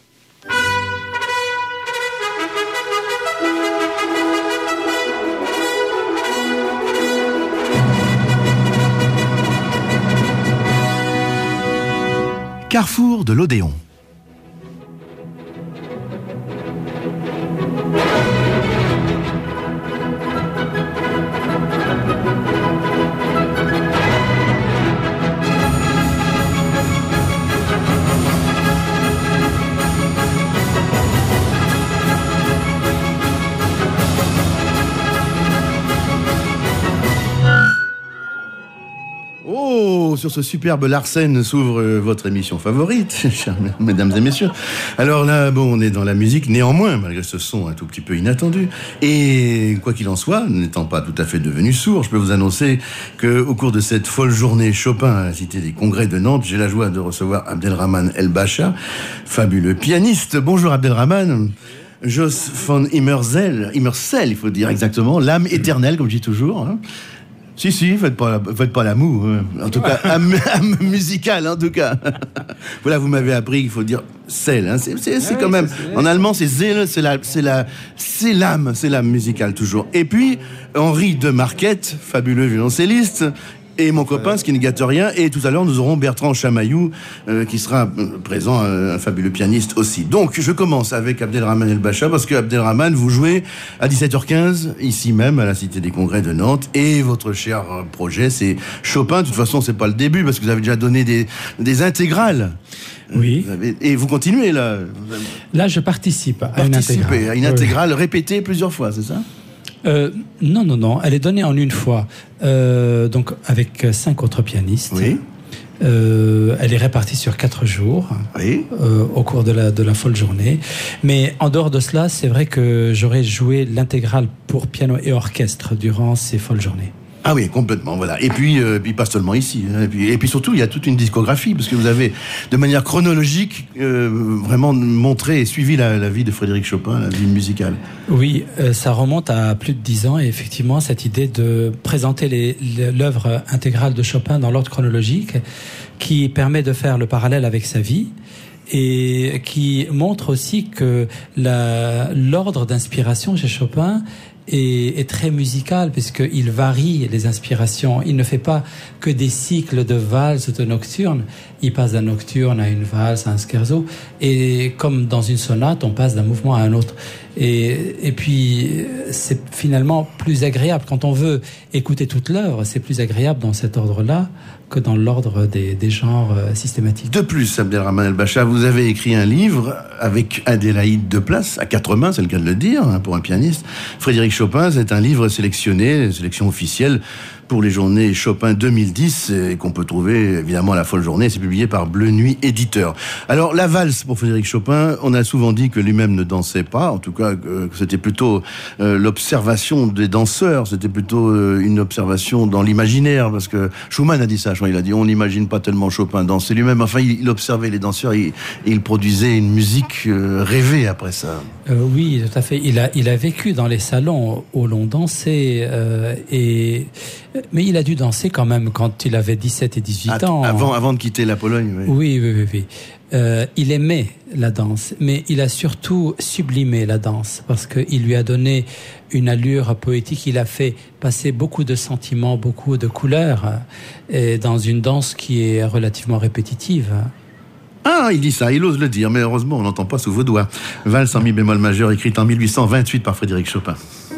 Carrefour de l'Odéon. Sur ce superbe Larsen s'ouvre votre émission favorite, chers mesdames et messieurs. Alors là, bon, on est dans la musique, néanmoins, malgré ce son un tout petit peu inattendu. Et quoi qu'il en soit, n'étant pas tout à fait devenu sourd, je peux vous annoncer qu'au cours de cette folle journée Chopin à la Cité des Congrès de Nantes, j'ai la joie de recevoir Abdelrahman El-Bacha, fabuleux pianiste. Bonjour Abdelrahman. Jos von Immersel, Immersel, il faut dire exactement, l'âme éternelle, comme je dis toujours, hein. Si, si, faites pas, faites pas la moue. En tout cas, âme, âme musicale, en tout cas. Voilà, vous m'avez appris qu'il faut dire Sel. Hein. C'est, c'est, c'est ah quand oui, même. C'est en allemand, c'est Seele, c'est la, c'est la, c'est l'âme, c'est l'âme musicale toujours. Et puis, Henri de Marquette, fabuleux violoncelliste. Et mon copain, ce qui ne gâte rien. Et tout à l'heure, nous aurons Bertrand Chamaillou, euh, qui sera présent, euh, un fabuleux pianiste aussi. Donc, je commence avec Abdelrahman El-Bacha, parce que Abdelrahman, vous jouez à dix-sept heures quinze, ici même, à la Cité des Congrès de Nantes. Et votre cher projet, c'est Chopin. De toute façon, c'est pas le début, parce que vous avez déjà donné des, des intégrales. Oui. Vous avez, et vous continuez, là. Là, je participe à une intégrale. à une intégrale oui. répétée plusieurs fois, c'est ça? Euh, non, non, non. Elle est donnée en une fois. Euh, donc, avec cinq autres pianistes. Oui. Euh, elle est répartie sur quatre jours. Oui. Euh, au cours de la, de la folle journée. Mais en dehors de cela, c'est vrai que j'aurais joué l'intégrale pour piano et orchestre durant ces folles journées. Ah oui, complètement, voilà. Et puis, euh, puis pas seulement ici. Hein. Et, puis, et puis surtout, il y a toute une discographie, parce que vous avez, de manière chronologique, euh, vraiment montré et suivi la, la vie de Frédéric Chopin, la vie musicale. Oui, euh, ça remonte à plus de dix ans, et effectivement, cette idée de présenter les, l'œuvre intégrale de Chopin dans l'ordre chronologique, qui permet de faire le parallèle avec sa vie, et qui montre aussi que la, l'ordre d'inspiration chez Chopin est, est très musical, puisqu'il varie les inspirations. Il ne fait pas que des cycles de valses ou de nocturnes. Il passe d'un nocturne à une valse, à un scherzo. Et comme dans une sonate, on passe d'un mouvement à un autre. Et, et puis, c'est finalement plus agréable. Quand on veut écouter toute l'œuvre, c'est plus agréable dans cet ordre-là que dans l'ordre des, des genres systématiques. De plus, Abdelrahman El-Bacha, vous avez écrit un livre avec Adélaïde Deplace, à quatre mains, c'est le cas de le dire, hein, pour un pianiste. Frédéric Chopin, c'est un livre sélectionné, sélection officielle, pour les journées Chopin deux mille dix, et qu'on peut trouver évidemment à la folle journée. C'est publié par Bleu Nuit Éditeur. Alors, la valse pour Frédéric Chopin, on a souvent dit que lui-même ne dansait pas, en tout cas que c'était plutôt euh, l'observation des danseurs, c'était plutôt euh, une observation dans l'imaginaire, parce que Schumann a dit ça, je crois, il a dit on n'imagine pas tellement Chopin danser lui-même, enfin il, il observait les danseurs et, et il produisait une musique euh, rêvée après ça. Euh, oui, tout à fait. Il a, il a vécu dans les salons où l'on dansait, euh, et, mais il a dû danser quand même quand il avait dix-sept et dix-huit ans. Avant, avant de quitter la Pologne, oui. Oui, oui, oui. oui. Euh, il aimait la danse, mais il a surtout sublimé la danse parce qu'il lui a donné une allure poétique. Il a fait passer beaucoup de sentiments, beaucoup de couleurs, et dans une danse qui est relativement répétitive. Ah, il dit ça, il ose le dire, mais heureusement, on n'entend pas sous vos doigts. Valse en mi bémol majeur, écrite en mille huit cent vingt-huit par Frédéric Chopin.